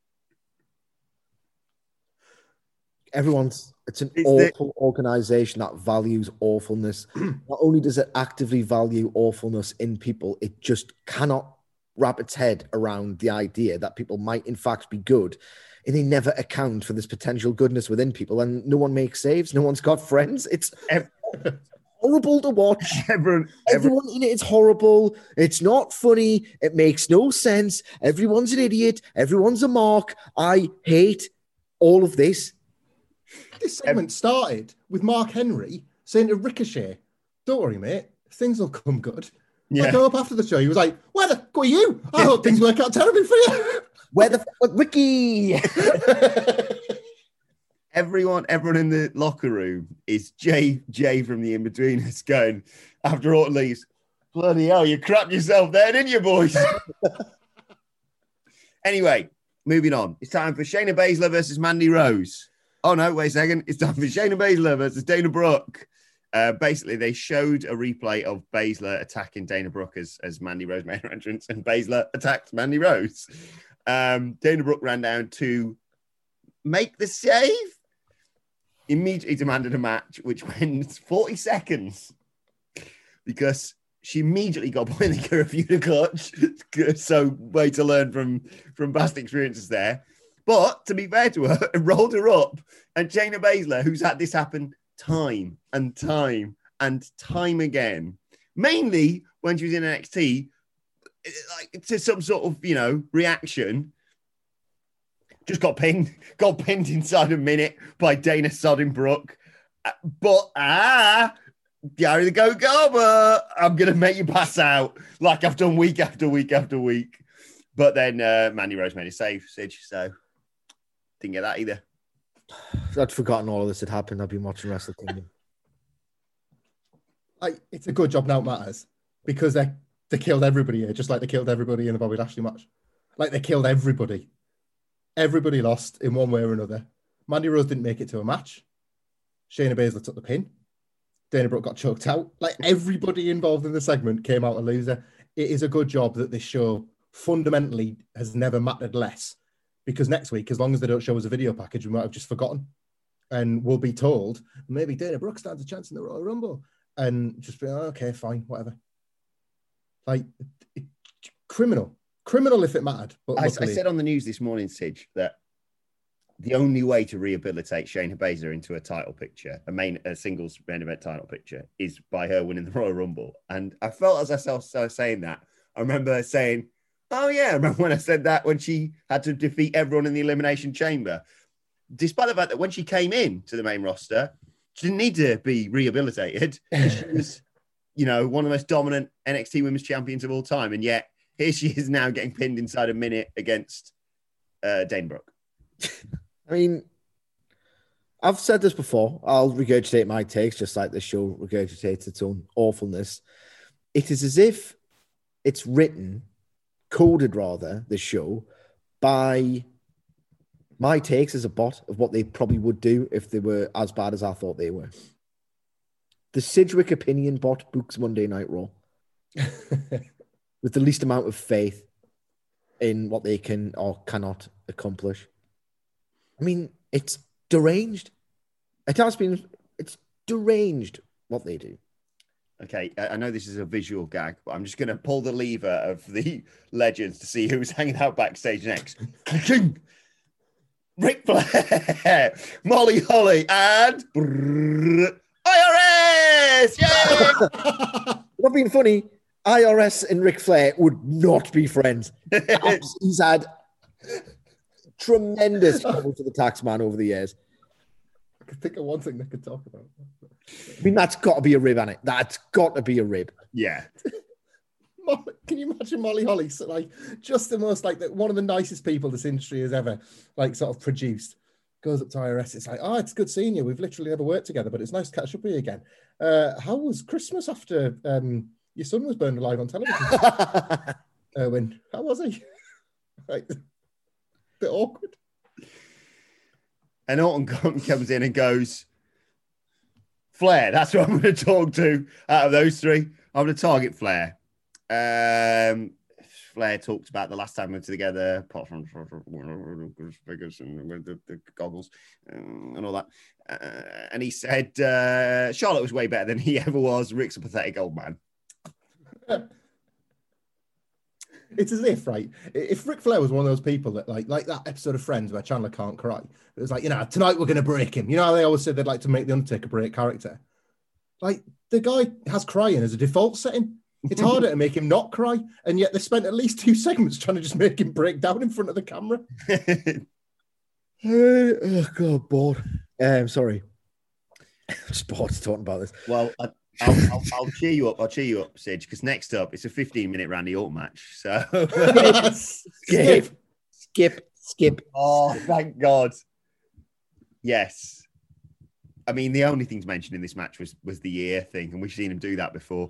Everyone's, it's an Is awful organization that values awfulness. Not only does it actively value awfulness in people, it just cannot wrap its head around the idea that people might in fact be good, and they never account for this potential goodness within people. And no one makes saves, no one's got friends. It's horrible to watch. Everyone, everyone in it is horrible. It's not funny. It makes no sense. Everyone's an idiot. Everyone's a mark. I hate all of this. This segment started with Mark Henry saying to Ricochet, don't worry, mate, things will come good. Yeah. I go up after the show. He was like, where the fuck are you? I hope things work out terribly for you. Where the fuck, Ricky? everyone, everyone in the locker room is Jay, Jay from the In-Betweeners going, after Orton leaves, bloody hell, you crapped yourself there, didn't you, boys? Anyway, moving on. It's time for Shayna Baszler versus Mandy Rose. Oh, no, wait a second. It's time for Shayna Baszler versus Dana Brooke. Uh, basically, they showed a replay of Baszler attacking Dana Brooke as, as Mandy Rose made her entrance, and Baszler attacked Mandy Rose. Um, Dana Brooke ran down to make the save. Immediately demanded a match, which went forty seconds because she immediately got put in the Kirifuda clutch. So, way to learn from, from past experiences there. But to be fair to her, it rolled her up, and Shayna Baszler, who's had this happen time and time and time again, mainly when she was in N X T, like to some sort of, you know, reaction, just got pinned, got pinned inside a minute by Dana Sodding Brooke. But ah, Gary the Go Garber, I'm gonna make you pass out like I've done week after week after week. But then uh, Mandy Rose made a save, Sidge, so didn't get that either. I'd forgotten all of this had happened. I've been watching Wrestle Kingdom. Like, it's a good job now it matters because they they killed everybody here, just like they killed everybody in the Bobby Lashley match. Like, they killed everybody. Everybody lost in one way or another. Mandy Rose didn't make it to a match. Shayna Baszler took the pin. Dana Brooke got choked out. Like, everybody involved in the segment came out a loser. It is a good job that this show fundamentally has never mattered less. Because next week, as long as they don't show us a video package, we might have just forgotten. And we'll be told, maybe Dana Brooke stands a chance in the Royal Rumble. And just be, oh, okay, fine, whatever. Like, it, criminal. Criminal if it mattered. But I, luckily... I said on the news this morning, Sidge, that the only way to rehabilitate Shayna Baszler into a title picture, a main a singles main event title picture, is by her winning the Royal Rumble. And I felt as I was saying that, I remember saying, oh yeah, I remember when I said that when she had to defeat everyone in the Elimination Chamber. Despite the fact that when she came in to the main roster, she didn't need to be rehabilitated. She was, you know, one of the most dominant N X T Women's Champions of all time. And yet here she is now getting pinned inside a minute against uh, Dane Brooke. I mean, I've said this before. I'll regurgitate my takes just like the show regurgitates its own awfulness. It is as if it's written, coded rather, the show, by my takes as a bot of what they probably would do if they were as bad as I thought they were. The Sidgwick opinion bot books Monday Night Raw with the least amount of faith in what they can or cannot accomplish. I mean, it's deranged. It has been, it's deranged what they do. Okay, I know this is a visual gag, but I'm just going to pull the lever of the legends to see who's hanging out backstage next. Ric Flair, Molly Holly, and I R S! Yay! Not being funny, I R S and Ric Flair would not be friends. He's had tremendous trouble to the tax man over the years. I could think of one thing they could talk about. I mean, that's got to be a rib, hasn't it? That's got to be a rib. Yeah. Can you imagine Molly Holly, so like just the most like the, one of the nicest people this industry has ever like sort of produced, goes up to I R S. It's like, oh, it's good seeing you. We've literally never worked together, but it's nice to catch up with you again. Uh, how was Christmas after um, your son was burned alive on television? Erwin, how was he? Like, a bit awkward. And Orton comes in and goes, Flair, that's what I'm going to talk to out of those three. I'm going to target Flair. Um, Flair talked about the last time we were together, apart from figures and the, the goggles um, and all that. Uh, and he said, uh, Charlotte was way better than he ever was. Rick's a pathetic old man. It's as if, right, if Ric Flair was one of those people that, like, like that episode of Friends where Chandler can't cry, it was like, you know, tonight we're going to break him. You know how they always said they'd like to make The Undertaker break character? Like, the guy has crying as a default setting. It's harder to make him not cry, and yet they spent at least two segments trying to just make him break down in front of the camera. Oh, God, bored. Um, sorry. I'm just bored talking about this. Well, I- I'll, I'll, I'll cheer you up. I'll cheer you up, Sidge, because next up it's a fifteen-minute Randy Orton match. So skip, skip, skip. Oh, thank God. Yes. I mean, the only thing to mention in this match was was the ear thing, and we've seen him do that before.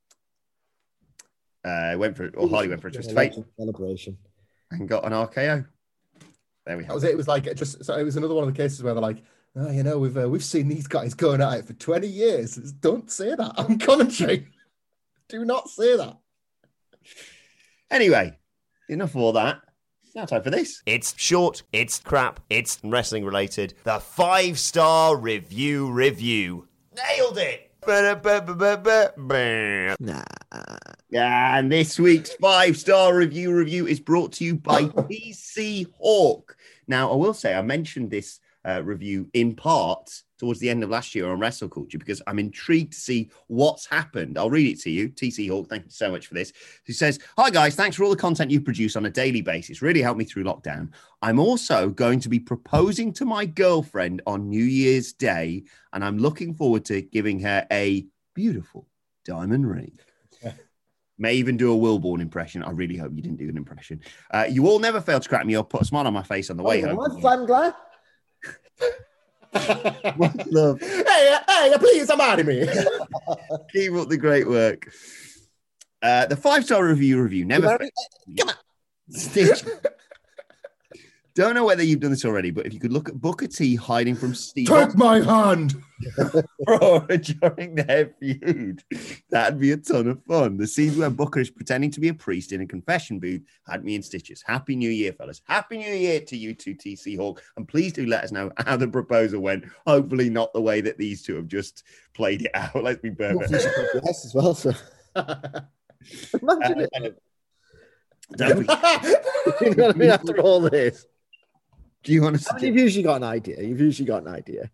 Uh, went for it, or Hardy went for a twist of fate celebration and got an R K O. There we have that was it. It was like just so it was another one of the cases where they're like, oh, you know, we've uh, we've seen these guys going at it for twenty years. Don't say that on commentary. Do not say that. Anyway, enough of all that. Now time for this. It's short, it's crap, it's wrestling related. The five-star review review. Nailed it! Nah. And this week's five-star review review is brought to you by T C Hawk. Now, I will say, I mentioned this uh, review in part towards the end of last year on Wrestle Culture because I'm intrigued to see what's happened. I'll read it to you. T C Hawk, thank you so much for this. He says, hi guys, thanks for all the content you produce on a daily basis. Really helped me through lockdown. I'm also going to be proposing to my girlfriend on New Year's Day, and I'm looking forward to giving her a beautiful diamond ring. May even do a Wilborn impression. I really hope you didn't do an impression. Uh, you all never fail to crack me up, put a smile on my face on the way oh, home. I'm glad. Love. Hey, hey, please, I'm out of me. Keep up the great work. Uh, the five-star review review. Never. Come on. Come on. Stitch. Don't know whether you've done this already, but if you could look at Booker T hiding from Steve Take my hand. during their feud, that'd be a ton of fun. The scenes where Booker is pretending to be a priest in a confession booth had me in stitches. Happy New Year, fellas. Happy New Year to you two, T C Hawk. And please do let us know how the proposal went. Hopefully not the way that these two have just played it out. Let's be perfect. Yes, as well. So. Imagine uh, it. Don't you know what I mean? After all this. Do you want to I mean, suggest, you've usually got an idea. You've usually got an idea.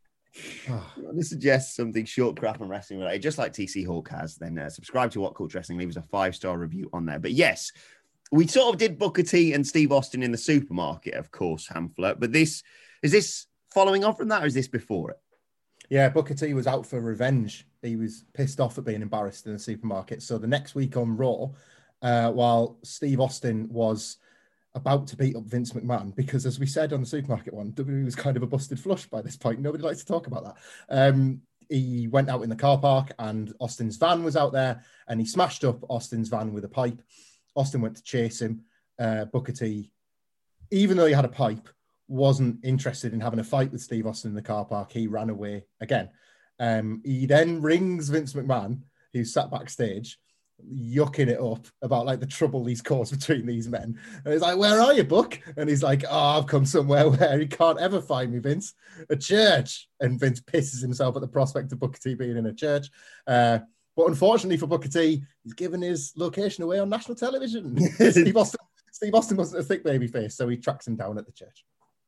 you want to suggest something short, crap, and wrestling related, just like T C Hawk has, then uh, subscribe to What Culture Wrestling. Leave us a five-star review on there. But yes, we sort of did Booker T and Steve Austin in the supermarket, of course, Hamflet. But this, is this following on from that, or is this before it? Yeah, Booker T was out for revenge. He was pissed off at being embarrassed in the supermarket. So the next week on Raw, uh, while Steve Austin was about to beat up Vince McMahon, because as we said on the supermarket one, W W E was kind of a busted flush by this point. Nobody likes to talk about that. Um, he went out in the car park and Austin's van was out there and he smashed up Austin's van with a pipe. Austin went to chase him. Uh, Booker T, even though he had a pipe, wasn't interested in having a fight with Steve Austin in the car park. He ran away again. Um, he then rings Vince McMahon, who's sat backstage, yucking it up about like the trouble he's caused between these men. And he's like, "Where are you, Book?" And he's like, "Oh, I've come somewhere where he can't ever find me, Vince. A church." And Vince pisses himself at the prospect of Booker T being in a church. Uh, but unfortunately for Booker T, he's given his location away on national television. Steve Austin, Steve Austin wasn't a thick baby face, so he tracks him down at the church.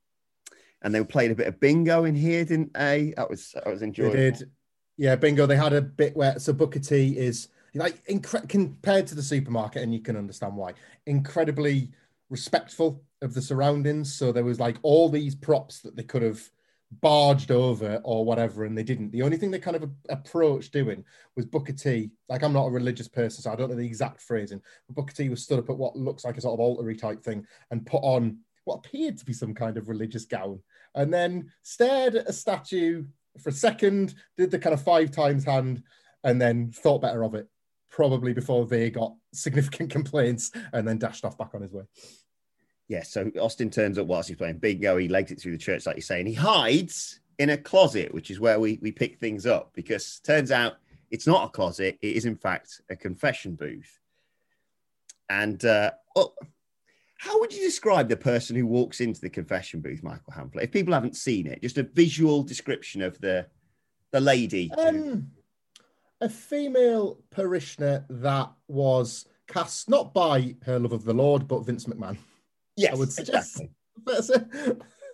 And they played a bit of bingo in here, didn't they? That was that was enjoyable. They did. Yeah, bingo. They had a bit where, so Booker T is like incre- compared to the supermarket, and you can understand why, incredibly respectful of the surroundings. So there was like all these props that they could have barged over or whatever, and they didn't. The only thing they kind of approached doing was Booker T. Like, I'm not a religious person, so I don't know the exact phrasing, but Booker T was stood up at what looks like a sort of altar-y type thing and put on what appeared to be some kind of religious gown, and then stared at a statue for a second, did the kind of five times hand, and then thought better of it, probably before they got significant complaints, and then dashed off back on his way. Yeah, so Austin turns up whilst he's playing bingo. He legs it through the church, like you're saying. He hides in a closet, which is where we, we pick things up, because turns out it's not a closet. It is, in fact, a confession booth. And, uh, well, how would you describe the person who walks into the confession booth, Michael Hamflet? If people haven't seen it, just a visual description of the the lady. Um, a female parishioner that was cast not by her love of the Lord, but Vince McMahon. Yes, I would suggest. exactly.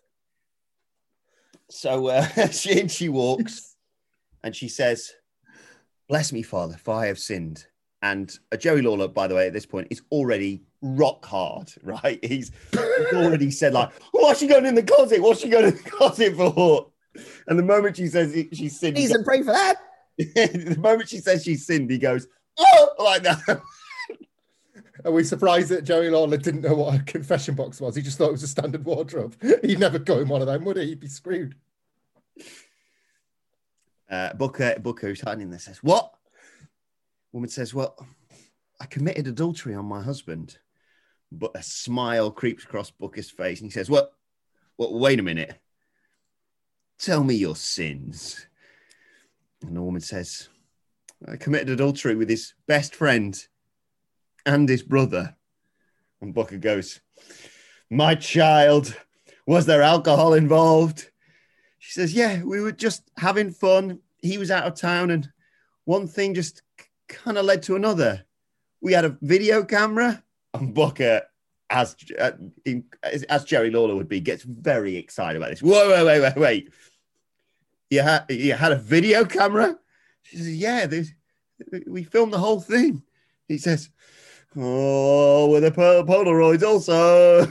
So uh, she, she walks and she says, "Bless me, Father, for I have sinned." And uh, Joey Lawler, by the way, at this point, is already rock hard, right? He's, he's already said, like, "What's she going in the closet? What's she going in the closet for?" And the moment she says she's sinned... Please and pray for that. The moment she says she's sinned, he goes, "Oh!" like that. Are we surprised that Joey Lawler didn't know what a confession box was? He just thought it was a standard wardrobe. He'd never go in one of them, would he? He'd be screwed. Uh, Booker, Booker, who's hiding there, says, "What?" Woman says, "Well, I committed adultery on my husband." But a smile creeps across Booker's face and he says, "Well, well, wait a minute. Tell me your sins." And the woman says, "I committed adultery with his best friend and his brother." And Booker goes, "My child, was there alcohol involved?" She says, "Yeah, we were just having fun. He was out of town and one thing just kind of led to another. We had a video camera." And Booker, as, uh, in, as as Jerry Lawler would be, gets very excited about this. Whoa, wait, wait, wait, wait. You had, you had a video camera? She says, "Yeah, we filmed the whole thing." He says, "Oh, with the pol- Polaroids also."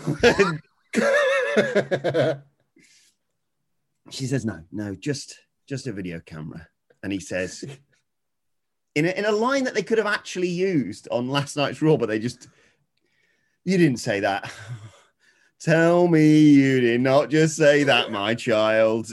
She says, no, no, just, just a video camera. And he says, in a, in a line that they could have actually used on last night's Raw, but they just, "You didn't say that. Tell me you did not just say that, my child."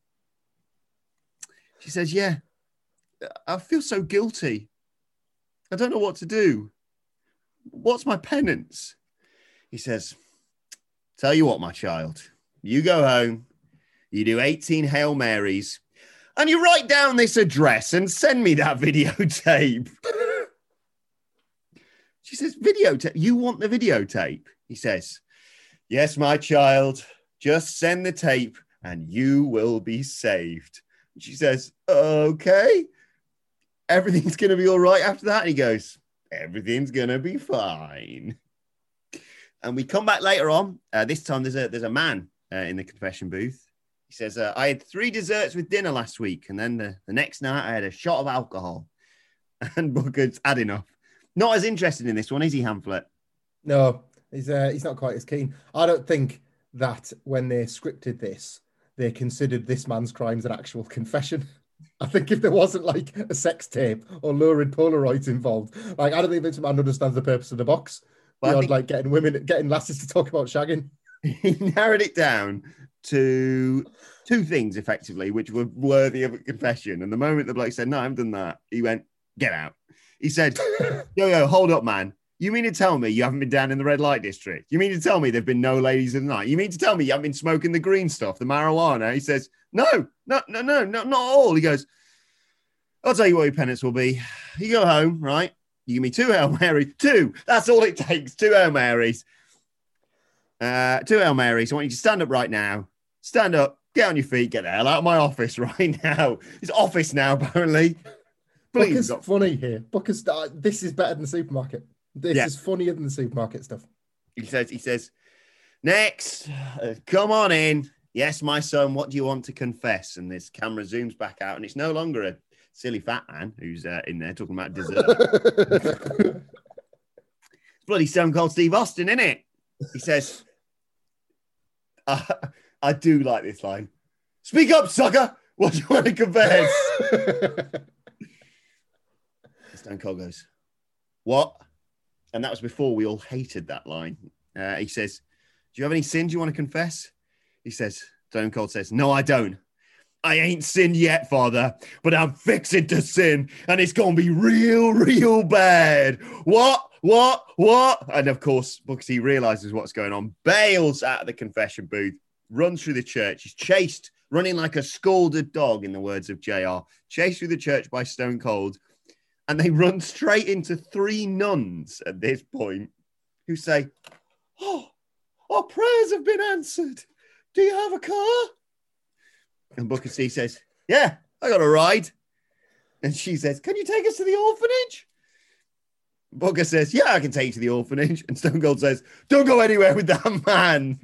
She says, "Yeah, I feel so guilty. I don't know what to do. What's my penance?" He says, "Tell you what, my child, you go home, you do eighteen Hail Marys, and you write down this address and send me that videotape." She says, "Videotape? You want the videotape?" He says, "Yes, my child, just send the tape and you will be saved." She says, "Okay, everything's going to be all right after that?" And he goes, "Everything's going to be fine." And we come back later on. Uh, this time there's a there's a man uh, in the confession booth. He says, uh, I had three desserts with dinner last week, and then the, the next night I had a shot of alcohol. And Booker's had enough. Not as interested in this one, is he, Hamflet? No, he's uh, he's not quite as keen. I don't think that when they scripted this, they considered this man's crimes an actual confession. I think if there wasn't like a sex tape or lurid Polaroids involved, like I don't think Vince McMahon understands the purpose of the box. Well, beyond think... like getting women, getting lasses to talk about shagging. He narrowed it down to two things effectively, which were worthy of a confession. And the moment the bloke said, no, I haven't done that, he went, get out. He said, yo, yo, hold up, man. You mean to tell me you haven't been down in the red light district? You mean to tell me there've been no ladies in the night? You mean to tell me you haven't been smoking the green stuff, the marijuana? He says, no, no, no, no, no, not all. He goes, I'll tell you what your penance will be. You go home, right? You give me two Hail Marys. Two. That's all it takes. Two Hail Marys. Uh, two Hail Marys. I want you to stand up right now. Stand up. Get on your feet. Get the hell out of my office right now. It's office now, apparently. Please. Booker's funny here. Booker's, uh, this is better than the supermarket. This yeah. is funnier than the supermarket stuff. He says, he says, next, uh, come on in. Yes, my son, what do you want to confess? And this camera zooms back out, and it's no longer a silly fat man who's uh, in there talking about dessert. It's bloody Stone Cold Steve Austin, isn't it? He says, uh, I do like this line. Speak up, sucker. What do you want to confess? Stone Cold goes, what? And that was before we all hated that line. Uh, he says, do you have any sins you want to confess? He says, Stone Cold says, no, I don't. I ain't sinned yet, Father, but I'm fixing to sin, and it's going to be real, real bad. What? What? What? And of course, Booker T realizes what's going on, bails out of the confession booth, runs through the church. He's chased, running like a scalded dog, in the words of J R, chased through the church by Stone Cold. And they run straight into three nuns at this point who say, oh, our prayers have been answered. Do you have a car? And Booker T says, yeah, I got a ride. And she says, can you take us to the orphanage? Booker says, yeah, I can take you to the orphanage. And Stone Cold says, don't go anywhere with that man.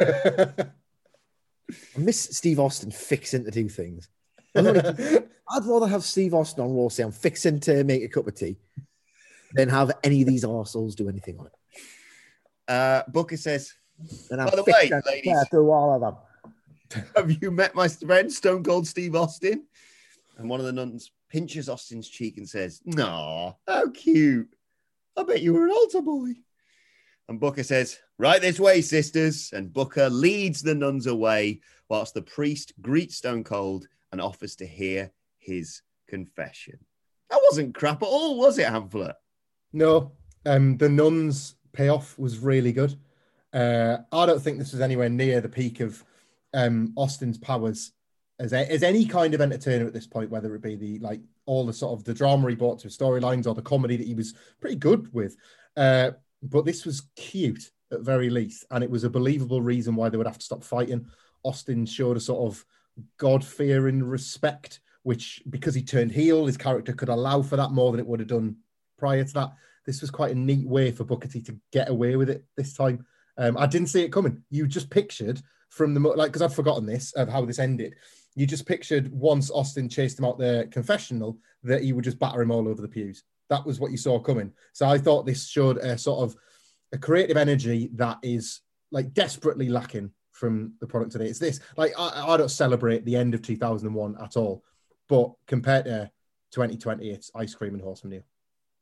I miss Steve Austin fixing to do things. I'd rather have Steve Austin on Raw say I'm fixing to make a cup of tea than have any of these arseholes do anything on it. Uh, Booker says, and by the way, ladies, through all of them. Have you met my friend Stone Cold Steve Austin? And one of the nuns pinches Austin's cheek and says, no, how cute. I bet you were an altar boy. And Booker says, right this way, sisters. And Booker leads the nuns away whilst the priest greets Stone Cold and offers to hear his confession. That wasn't crap at all, was it, Hamflet? No. Um, the nuns' payoff was really good. Uh, I don't think this was anywhere near the peak of um, Austin's powers as, a, as any kind of entertainer at this point, whether it be the like all the sort of the drama he brought to his storylines or the comedy that he was pretty good with. Uh, but this was cute at very least, and it was a believable reason why they would have to stop fighting. Austin showed a sort of God-fearing respect, which, because he turned heel, his character could allow for that more than it would have done prior to that. This was quite a neat way for Booker T to get away with it this time. Um, I didn't see it coming. You just pictured from the, like, because I've forgotten this, of how this ended. You just pictured once Austin chased him out the confessional that he would just batter him all over the pews. That was what you saw coming. So I thought this showed a sort of a creative energy that is like desperately lacking from the product today. It's this, like, I, I don't celebrate the end of two thousand one at all, but compared to twenty twenty, it's ice cream and horseman new.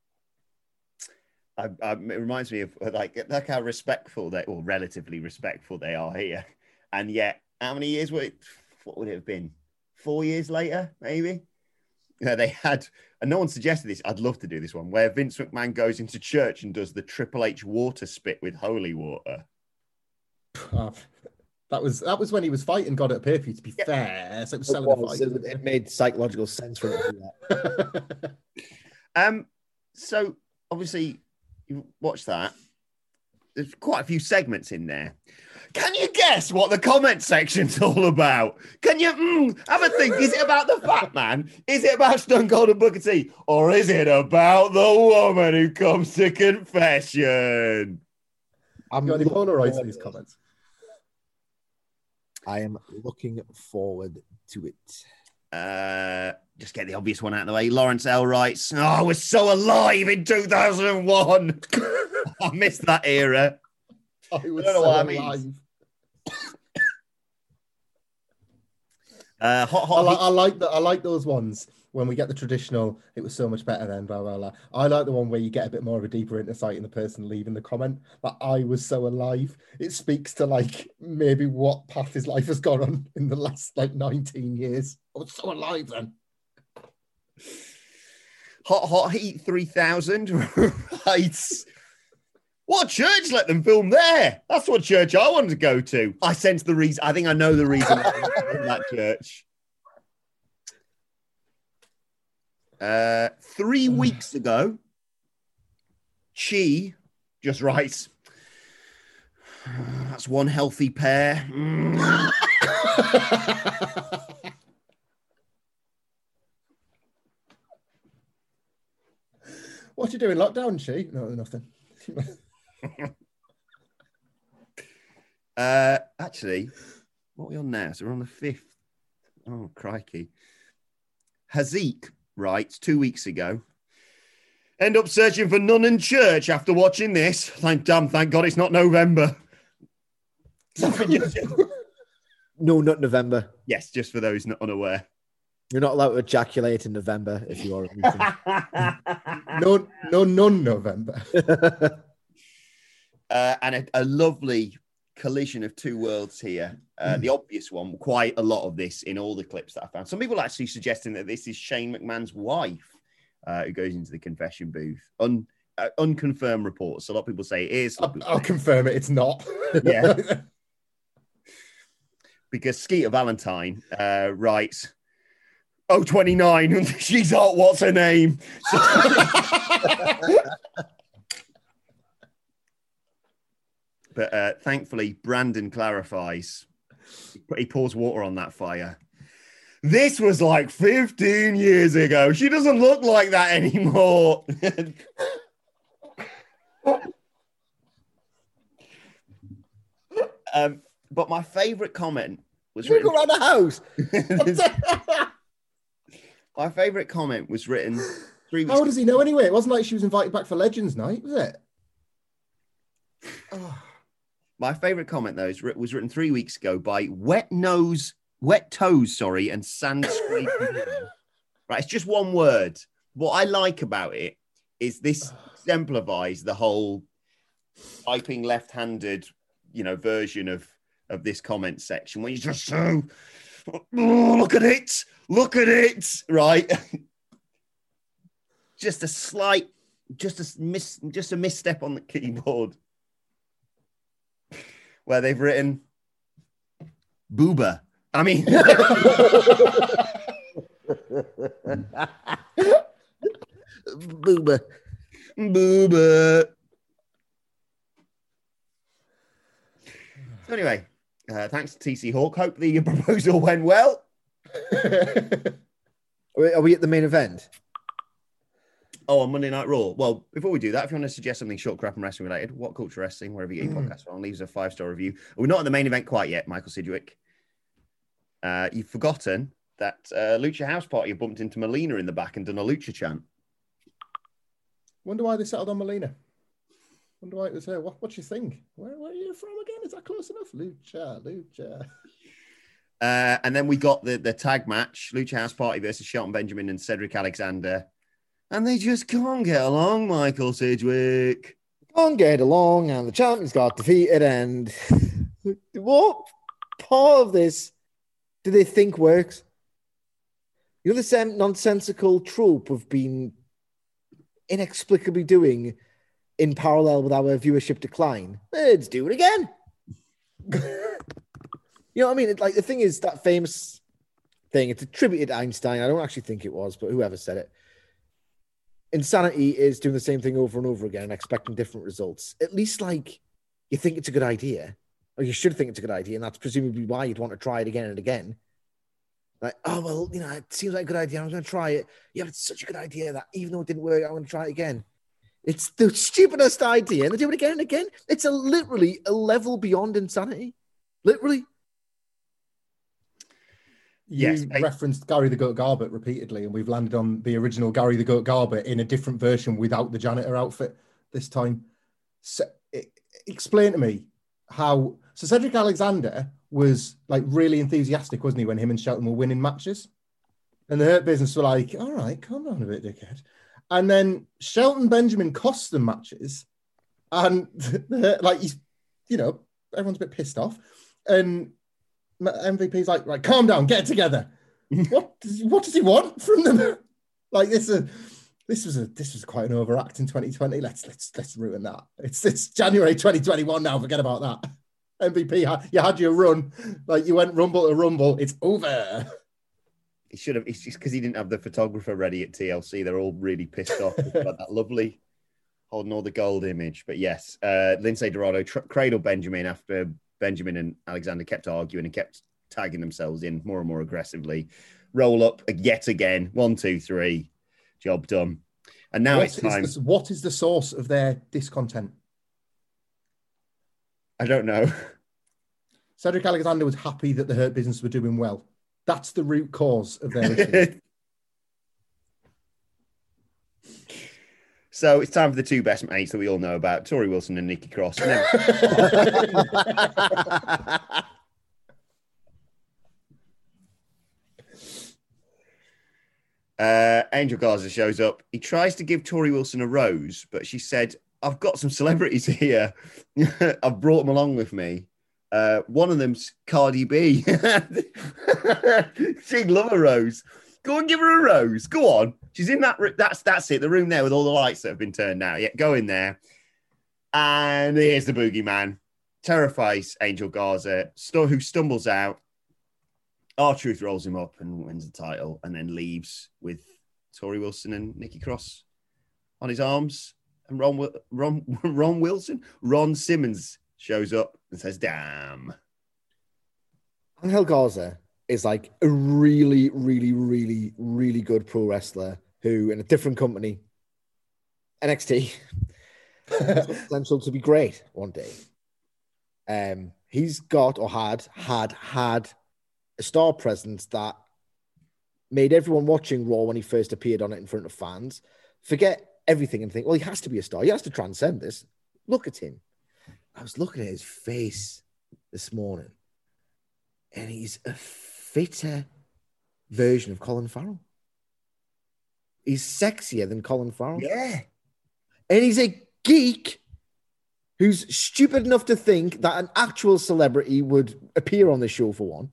I, I, it reminds me of like, look how respectful they, or relatively respectful they are here. And yet, how many years would it, what would it have been? Four years later, maybe? Yeah, they had, and no one suggested this. I'd love to do this one where Vince McMahon goes into church and does the Triple H water spit with holy water. Oh, that was that was when he was fighting God at pay-per-view, to be yeah. fair. So it was selling it, was, it, it made psychological sense for him to do that. um, so obviously you watch that. There's quite a few segments in there. Can you guess what the comment section's all about? Can you mm, have a think? Is it about the fat man? Is it about Stone Cold and Booker T? Or is it about the woman who comes to confession? I'm got any Polaroids in these comments. I am looking forward to it. Uh, just get the obvious one out of the way. Lawrence L. writes, oh, I was so alive in two thousand one. I missed that era. I, was I don't know so what that alive. means. Uh, hot, I, hot, li- I like that. I like those ones when we get the traditional. It was so much better then. Blah blah blah. I like the one where you get a bit more of a deeper insight in the person leaving the comment. That I was so alive. It speaks to like maybe what path his life has gone on in the last like nineteen years. I was so alive then. Hot Hot Heat three thousand writes, what church let them film there? That's what church I wanted to go to. I sense the reason. I think I know the reason in that church. Uh, three weeks ago, Chi just writes, that's one healthy pair. Mm. What you doing? Lockdown, Chi? No, nothing. uh, actually, what are we on now? So we're on the fifth. Oh, crikey. Hazik writes two weeks ago. End up searching for nun and church after watching this. Thank damn, thank God it's not November. No, not November. Yes, just for those not unaware. You're not allowed to ejaculate in November if you are. no, no, none November. uh, and a, a lovely collision of two worlds here. Uh, mm. The obvious one, quite a lot of this in all the clips that I found. Some people actually suggesting that this is Shane McMahon's wife uh, who goes into the confession booth. Un, uh, unconfirmed reports. A lot of people say it is. I'll, I'll confirm it. It's not. Yeah. Because Skeeter Valentine uh, writes, oh, twenty-nine, she's hot, what's her name? But uh, thankfully, Brandon clarifies. He pours water on that fire. This was like fifteen years ago. She doesn't look like that anymore. um, but my favourite comment was you written... go around the house. My favourite comment was written three weeks How does he know anyway? It wasn't like she was invited back for Legends Night, was it? Oh. My favourite comment, though, is, was written three weeks ago by Wet Nose, Wet Toes, sorry, and Sand Scrape. Right, it's just one word. What I like about it is this exemplifies the whole typing left-handed, you know, version of, of this comment section where you just so, oh, look at it, look at it, right? Just a slight, just a miss, just a misstep on the keyboard. Where they've written booba. I mean, booba, booba. So anyway, uh, thanks to T C Hawk. Hope the proposal went well. Are we at the main event? Oh, on Monday Night Raw. Well, before we do that, if you want to suggest something short, crap, and wrestling related, What Culture Wrestling, wherever you get your mm. podcast on, leaves a five-star review. We're not at the main event quite yet, Michael Sidgwick. Uh, you've forgotten that uh, Lucha House Party bumped into Melina in the back and done a Lucha chant. Wonder why they settled on Melina. Wonder why it was her. What, what's your thing? Where, where are you from again? Is that close enough? Lucha, Lucha. Uh, and then we got the, the tag match, Lucha House Party versus Shelton Benjamin and Cedric Alexander. And they just can't get along, Michael Sidgwick. Can't get along, and the champions got defeated. And what part of this do they think works? You know, the same nonsensical trope we've been inexplicably doing in parallel with our viewership decline. Let's do it again. You know what I mean? It, like the thing is that famous thing. It's attributed to Einstein. I don't actually think it was, but whoever said it. Insanity is doing the same thing over and over again and expecting different results. At least, like, you think it's a good idea, or you should think it's a good idea, and that's presumably why you'd want to try it again and again. Like, oh, well, you know, it seems like a good idea. I'm going to try it. Yeah, but it's such a good idea that even though it didn't work, I'm going to try it again. It's the stupidest idea, and they do it again and again. It's a literally a level beyond insanity. Literally. You Yes, I- referenced Gary the Goat Garbett repeatedly, and we've landed on the original Gary the Goat Garbett in a different version without the janitor outfit this time. So, it, explain to me how. So Cedric Alexander was like really enthusiastic, wasn't he, when him and Shelton were winning matches? And the Hurt Business were like, "All right, calm down a bit, dickhead." And then Shelton Benjamin cost them matches, and like he's, you know, everyone's a bit pissed off, and M V P's like, right, calm down, get it together. what does what does he want from them? Like this, uh, this was a this was quite an overact in twenty twenty. Let's let's let's ruin that. It's it's January twenty twenty-one now. Forget about that. M V P, you had your run, like you went rumble to rumble. It's over. He should have. It's just because he didn't have the photographer ready at T L C. They're all really pissed off about that lovely holding all the gold image. But yes, uh, Lindsay Dorado tr- cradled Benjamin after Benjamin and Alexander kept arguing and kept tagging themselves in more and more aggressively. Roll up yet again. One, two, three. Job done. And now what it's time. Is the, what is the source of their discontent? I don't know. Cedric Alexander was happy that the Hurt Business were doing well. That's the root cause of their issue. So it's time for the two best mates that we all know about, Tori Wilson and Nikki Cross. Now, uh, Angel Garza shows up. He tries to give Tori Wilson a rose, but she said, I've got some celebrities here. I've brought them along with me. Uh, one of them's Cardi B. She'd love a rose. Go and give her a rose. Go on. She's in that. That's that's it. The room there with all the lights that have been turned out. Yeah, go in there. And here's the boogeyman. Terrifies Angel Garza, st- who stumbles out. R-Truth rolls him up and wins the title, and then leaves with Tori Wilson and Nikki Cross on his arms. And Ron Ron Ron Wilson, Ron Simmons shows up and says, damn. Angel Garza is like a really, really, really, really good pro wrestler who, in a different company, N X T, has potential to be great one day. Um, he's got or had, had, had a star presence that made everyone watching Raw when he first appeared on it in front of fans forget everything and think, well, he has to be a star. He has to transcend this. Look at him. I was looking at his face this morning, and he's a fitter version of Colin Farrell. He's sexier than Colin Farrell. Yeah. And he's a geek who's stupid enough to think that an actual celebrity would appear on this show for one.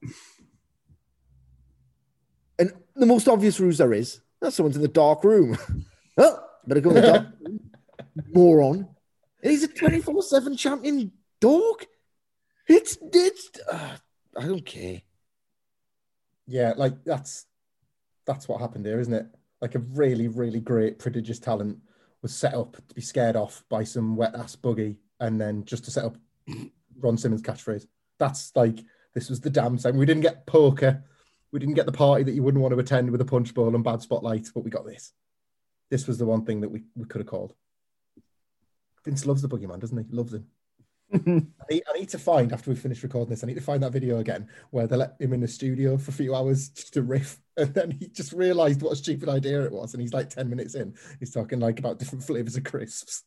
And the most obvious ruse there is, that someone's in the dark room. Oh, better go in the dark room. Moron. And he's a twenty-four seven champion dog. It's, it's, uh, I don't care. Yeah, like that's that's what happened here, isn't it? Like a really, really great, prodigious talent was set up to be scared off by some wet ass buggy, and then just to set up Ron Simmons' catchphrase. That's like, this was the damn same. We didn't get poker. We didn't get the party that you wouldn't want to attend with a punch bowl and bad spotlight, but we got this. This was the one thing that we, we could have called. Vince loves the boogeyman, doesn't he? Loves him. I, need, I need to find, after we finish recording this, I need to find that video again where they let him in the studio for a few hours just to riff, and then he just realised what a stupid idea it was, and he's like ten minutes in, he's talking like about different flavours of crisps.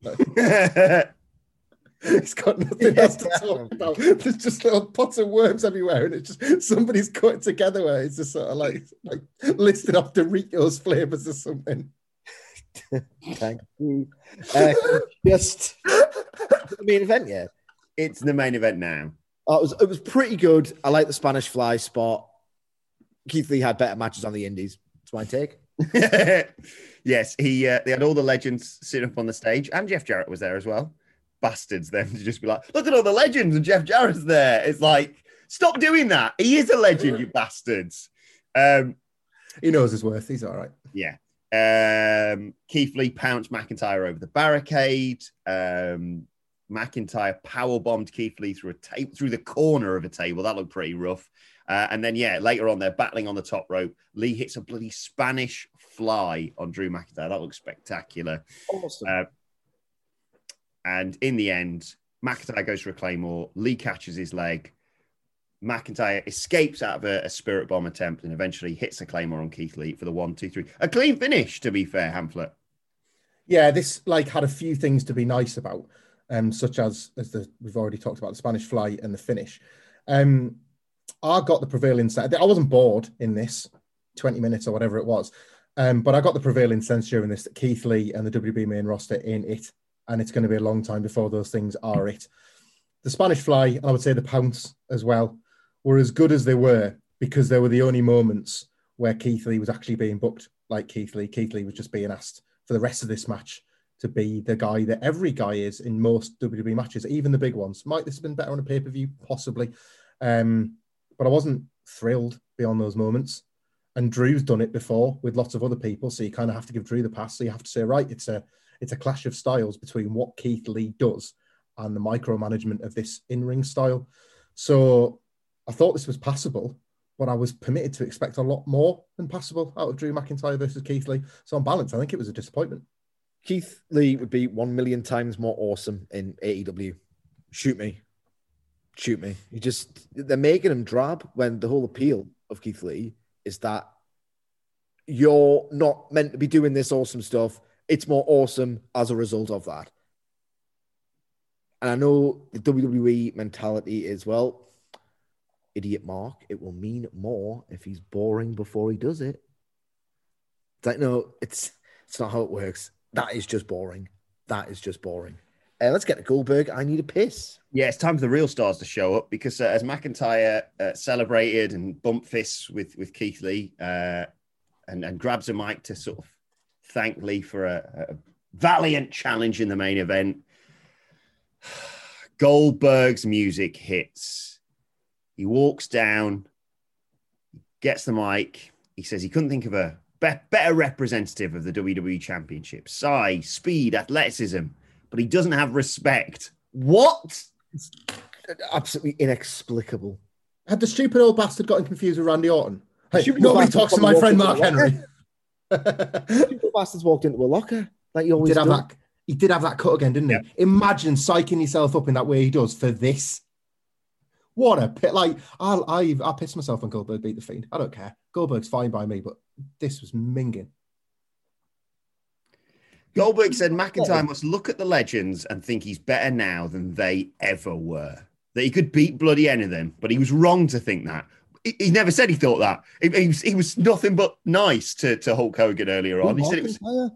He's got nothing else to talk about. There's just little pots of worms everywhere, and it's just somebody's cut it together where it's just sort of like like listed off Doritos flavours or something. Thank you. Uh, just the main event, yeah. It's the main event now. Oh, it was it was pretty good. I like the Spanish Fly spot. Keith Lee had better matches on the Indies. That's my take. Yes, he. Uh, they had all the legends sitting up on the stage, and Jeff Jarrett was there as well. Bastards, them to just be like, look at all the legends, and Jeff Jarrett's there. It's like, stop doing that. He is a legend, you bastards. Um, he knows his worth. He's all right. Yeah. Um, Keith Lee pounced McIntyre over the barricade. Um, McIntyre powerbombed Keith Lee through a tape through the corner of a table. That looked pretty rough. Uh, and then, yeah, later on, they're battling on the top rope. Lee hits a bloody Spanish fly on Drew McIntyre. That looks spectacular. Awesome. Uh, and in the end, McIntyre goes for a Claymore. Lee catches his leg. McIntyre escapes out of a, a Spirit Bomb attempt and eventually hits a Claymore on Keith Lee for the one, two, three. A clean finish, to be fair, Hamflet. Yeah, this like had a few things to be nice about, um, such as as the, we've already talked about the Spanish Fly and the finish. Um, I got the prevailing sense. I wasn't bored in this twenty minutes or whatever it was, um, but I got the prevailing sense during this that Keith Lee and the W W E main roster ain't it, and it's going to be a long time before those things are it. The Spanish Fly, and I would say the Pounce as well, were as good as they were because they were the only moments where Keith Lee was actually being booked like Keith Lee. Keith Lee was just being asked for the rest of this match to be the guy that every guy is in most W W E matches, even the big ones. Might this have been better on a pay-per-view? Possibly. Um, but I wasn't thrilled beyond those moments. And Drew's done it before with lots of other people, so you kind of have to give Drew the pass. So you have to say, right, it's a it's a clash of styles between what Keith Lee does and the micromanagement of this in-ring style. So I thought this was passable, but I was permitted to expect a lot more than passable out of Drew McIntyre versus Keith Lee. So on balance, I think it was a disappointment. Keith Lee would be one million times more awesome in A E W. Shoot me. Shoot me. You just, they're making him drab when the whole appeal of Keith Lee is that you're not meant to be doing this awesome stuff. It's more awesome as a result of that. And I know the W W E mentality is, well, idiot Mark, it will mean more if he's boring before he does it. It's like, no, it's it's not how it works. That is just boring. That is just boring. Uh, let's get to Goldberg. I need a piss. Yeah, it's time for the real stars to show up because uh, as McIntyre uh, celebrated and bumped fists with, with Keith Lee uh, and, and grabs a mic to sort of thank Lee for a, a valiant challenge in the main event, Goldberg's music hits. He walks down, gets the mic. He says he couldn't think of a be- better representative of the W W E Championship. Size, speed, athleticism, but he doesn't have respect. What? It's absolutely inexplicable. Had the stupid old bastard gotten confused with Randy Orton? Hey, Stupid nobody bastard talks to probably my friend walked Mark into Henry. Stupid bastards walked into a locker like you always did have do. that. He did have that cut again, didn't Yeah. he? Imagine psyching yourself up in that way he does for this. What a pit! Like I, I, I pissed myself when Goldberg beat the Fiend. I don't care. Goldberg's fine by me, but this was minging. Goldberg said McIntyre must look at the legends and think he's better now than they ever were. That he could beat bloody any of them, but he was wrong to think that. He, he never said he thought that. He, he, was, he was nothing but nice to, to Hulk Hogan earlier on. He said it was.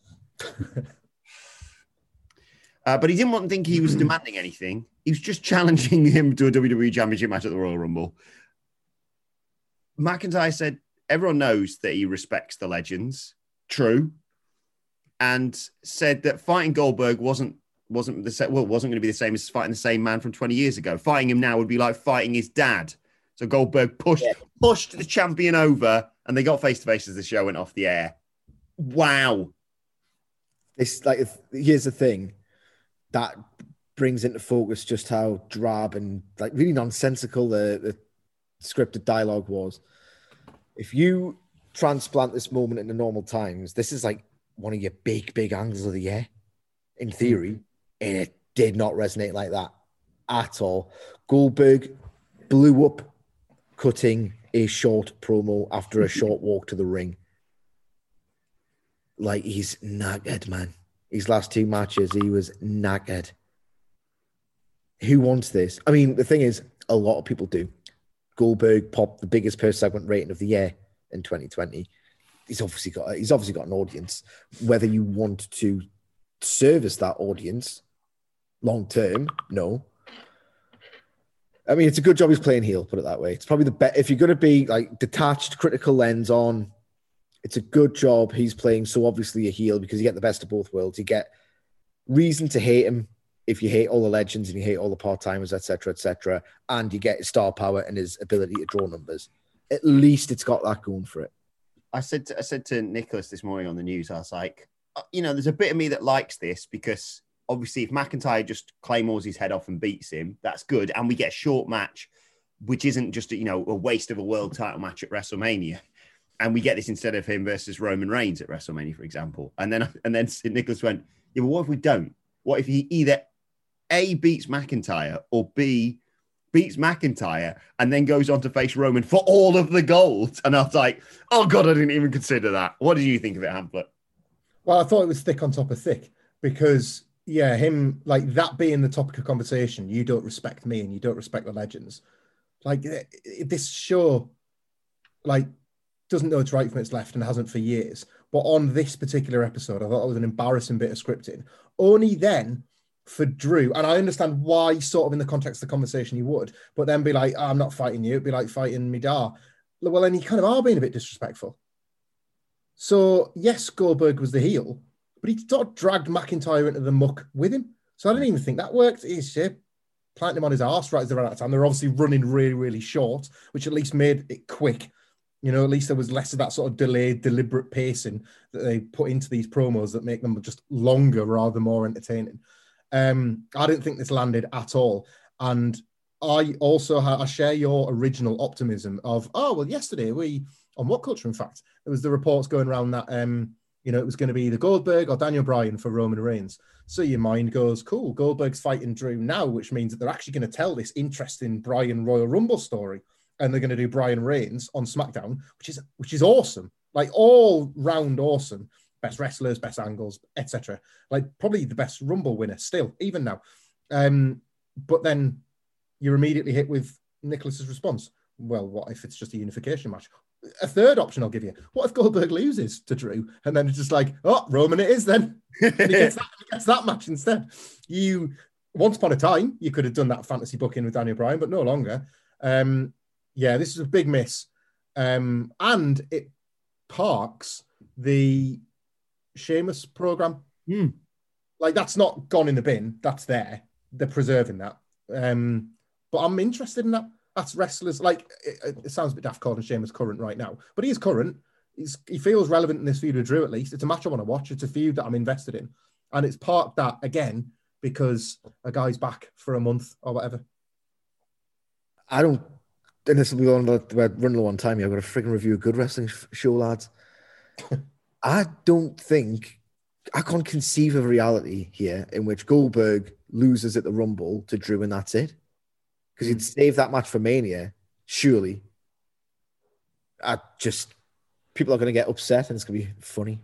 Uh, but he didn't want to think he was demanding anything. He was just challenging him to a W W E Championship match at the Royal Rumble. McIntyre said everyone knows that he respects the legends. True. And said that fighting Goldberg wasn't wasn't the well wasn't going to be the same as fighting the same man from twenty years ago. Fighting him now would be like fighting his dad. So Goldberg pushed yeah. pushed the champion over, and they got face to face as the show went off the air. Wow. It's like, here's the thing that brings into focus just how drab and like really nonsensical the, the scripted dialogue was. If you transplant this moment into normal times, this is like one of your big, big angles of the year, in theory, and it did not resonate like that at all. Goldberg blew up cutting a short promo after a short walk to the ring. Like, he's knackered, man. His last two matches, he was knackered. Who wants this? I mean, the thing is, a lot of people do. Goldberg popped the biggest per segment rating of the year in twenty twenty. He's obviously got he's obviously got an audience. Whether you want to service that audience long term, no. I mean, it's a good job he's playing heel, put it that way. It's probably the best. If you're going to be like detached, critical lens on, it's a good job he's playing so obviously a heel because you get the best of both worlds. You get reason to hate him if you hate all the legends and you hate all the part-timers, et cetera, et cetera, and you get his star power and his ability to draw numbers. At least it's got that going for it. I said to, I said to Nicholas this morning on the news, I was like, you know, there's a bit of me that likes this because obviously if McIntyre just claymores his head off and beats him, that's good. And we get a short match, which isn't just, you know, a waste of a world title match at WrestleMania. And we get this instead of him versus Roman Reigns at WrestleMania, for example. And then and then Nicholas went, yeah, but what if we don't? What if he either A, beats McIntyre, or B, beats McIntyre, and then goes on to face Roman for all of the gold. And I was like, oh God, I didn't even consider that. What did you think of it, Hamlet? Well, I thought it was thick on top of thick because, yeah, him, like that being the topic of conversation, you don't respect me and you don't respect the legends. Like this show, like, doesn't know its right from its left and hasn't for years. But on this particular episode, I thought it was an embarrassing bit of scripting. Only then for Drew, and I understand why sort of in the context of the conversation you would, but then be like, oh, I'm not fighting you. It'd be like fighting Midar. Well, then you kind of are being a bit disrespectful. So, yes, Goldberg was the heel, but he sort of dragged McIntyre into the muck with him. So I didn't even think that worked. He's uh, planting him on his arse right as they ran out of time. They're obviously running really, really short, which at least made it quick. You know, at least there was less of that sort of delayed, deliberate pacing that they put into these promos that make them just longer rather than more entertaining. Um, I didn't think this landed at all. And I also ha- I share your original optimism of, oh, well, yesterday we, on What Culture, in fact, there was the reports going around that, um, you know, it was going to be either Goldberg or Daniel Bryan for Roman Reigns. So your mind goes, cool, Goldberg's fighting Drew now, which means that they're actually going to tell this interesting Bryan Royal Rumble story. And they're going to do Bryan Reigns on SmackDown, which is which is awesome, like all round awesome. Best wrestlers, best angles, et cetera. Like probably the best Rumble winner still, even now. Um, but then you're immediately hit with Nicholas's response. Well, what if it's just a unification match? A third option I'll give you. What if Goldberg loses to Drew, and then it's just like, oh, Roman it is then. And he gets that, he gets that match instead. You once upon a time you could have done that fantasy booking with Daniel Bryan, but no longer. Um, Yeah, this is a big miss. Um, and it parks the Sheamus program. Mm. Like, that's not gone in the bin. That's there. They're preserving that. Um, but I'm interested in that. That's wrestlers. Like, it, it sounds a bit daft calling Sheamus current right now, but he is current. He's, he feels relevant in this feud with Drew, at least. It's a match I want to watch. It's a feud that I'm invested in. And it's parked that, again, because a guy's back for a month or whatever. I don't... And this will be on the run low on time here. I've got a freaking review of Good Wrestling Show, lads. I don't think I can't conceive of a reality here in which Goldberg loses at the Rumble to Drew and that's it. Because he'd save that match for Mania, surely. I just people are going to get upset and it's going to be funny,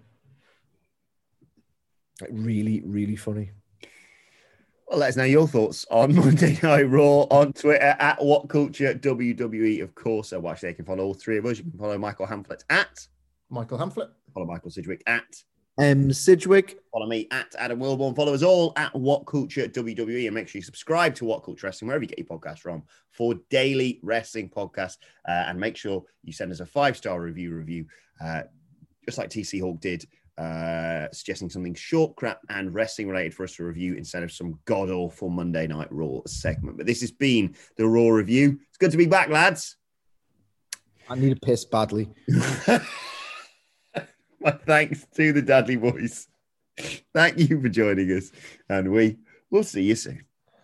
like really, really funny. Well, let us know your thoughts on Monday Night Raw on Twitter at What Culture W W E. Of course, so watch. They can follow all three of us. You can follow Michael Hamflett at Michael Hamflett. Follow Michael Sidgwick at M Sidgwick. Follow me at Adam Wilborn. Follow us all at What Culture W W E, and make sure you subscribe to What Culture Wrestling wherever you get your podcast from for daily wrestling podcasts. Uh, and make sure you send us a five star review review, uh, just like T C Hawk did. Uh, suggesting something short, crap, and wrestling related for us to review instead of some god awful Monday Night Raw segment. But this has been the Raw review. It's good to be back, lads. I need a piss badly. My thanks to the Dudley Boys. Thank you for joining us, and we will see you soon.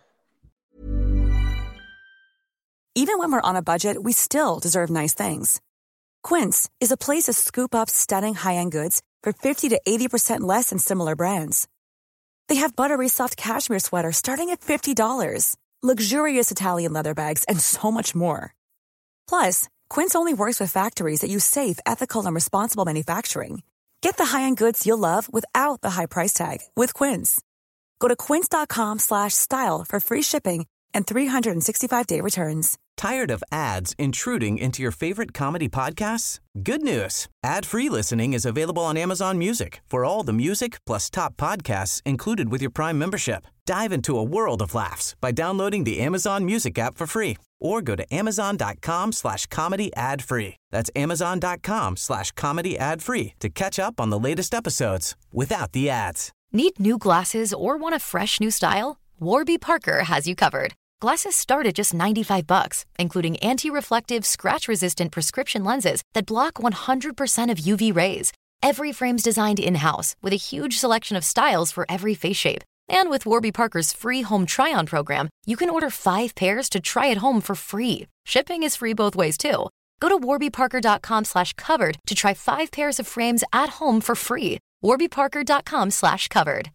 Even when we're on a budget, we still deserve nice things. Quince is a place to scoop up stunning high-end goods for fifty to eighty percent less than similar brands. They have buttery soft cashmere sweaters starting at fifty dollars, luxurious Italian leather bags, and so much more. Plus, Quince only works with factories that use safe, ethical, and responsible manufacturing. Get the high-end goods you'll love without the high price tag with Quince. Go to quince.com slash style for free shipping and three sixty-five day returns. Tired of ads intruding into your favorite comedy podcasts? Good news. Ad-free listening is available on Amazon Music for all the music plus top podcasts included with your Prime membership. Dive into a world of laughs by downloading the Amazon Music app for free or go to amazon.com slash comedy ad free. That's amazon.com slash comedy ad free to catch up on the latest episodes without the ads. Need new glasses or want a fresh new style? Warby Parker has you covered. Glasses start at just ninety-five bucks, including anti-reflective, scratch-resistant prescription lenses that block one hundred percent of U V rays. Every frame's designed in-house with a huge selection of styles for every face shape. And with Warby Parker's free home try-on program, you can order five pairs to try at home for free. Shipping is free both ways, too. Go to warbyparker.com slash covered to try five pairs of frames at home for free. warbyparker.com slash covered.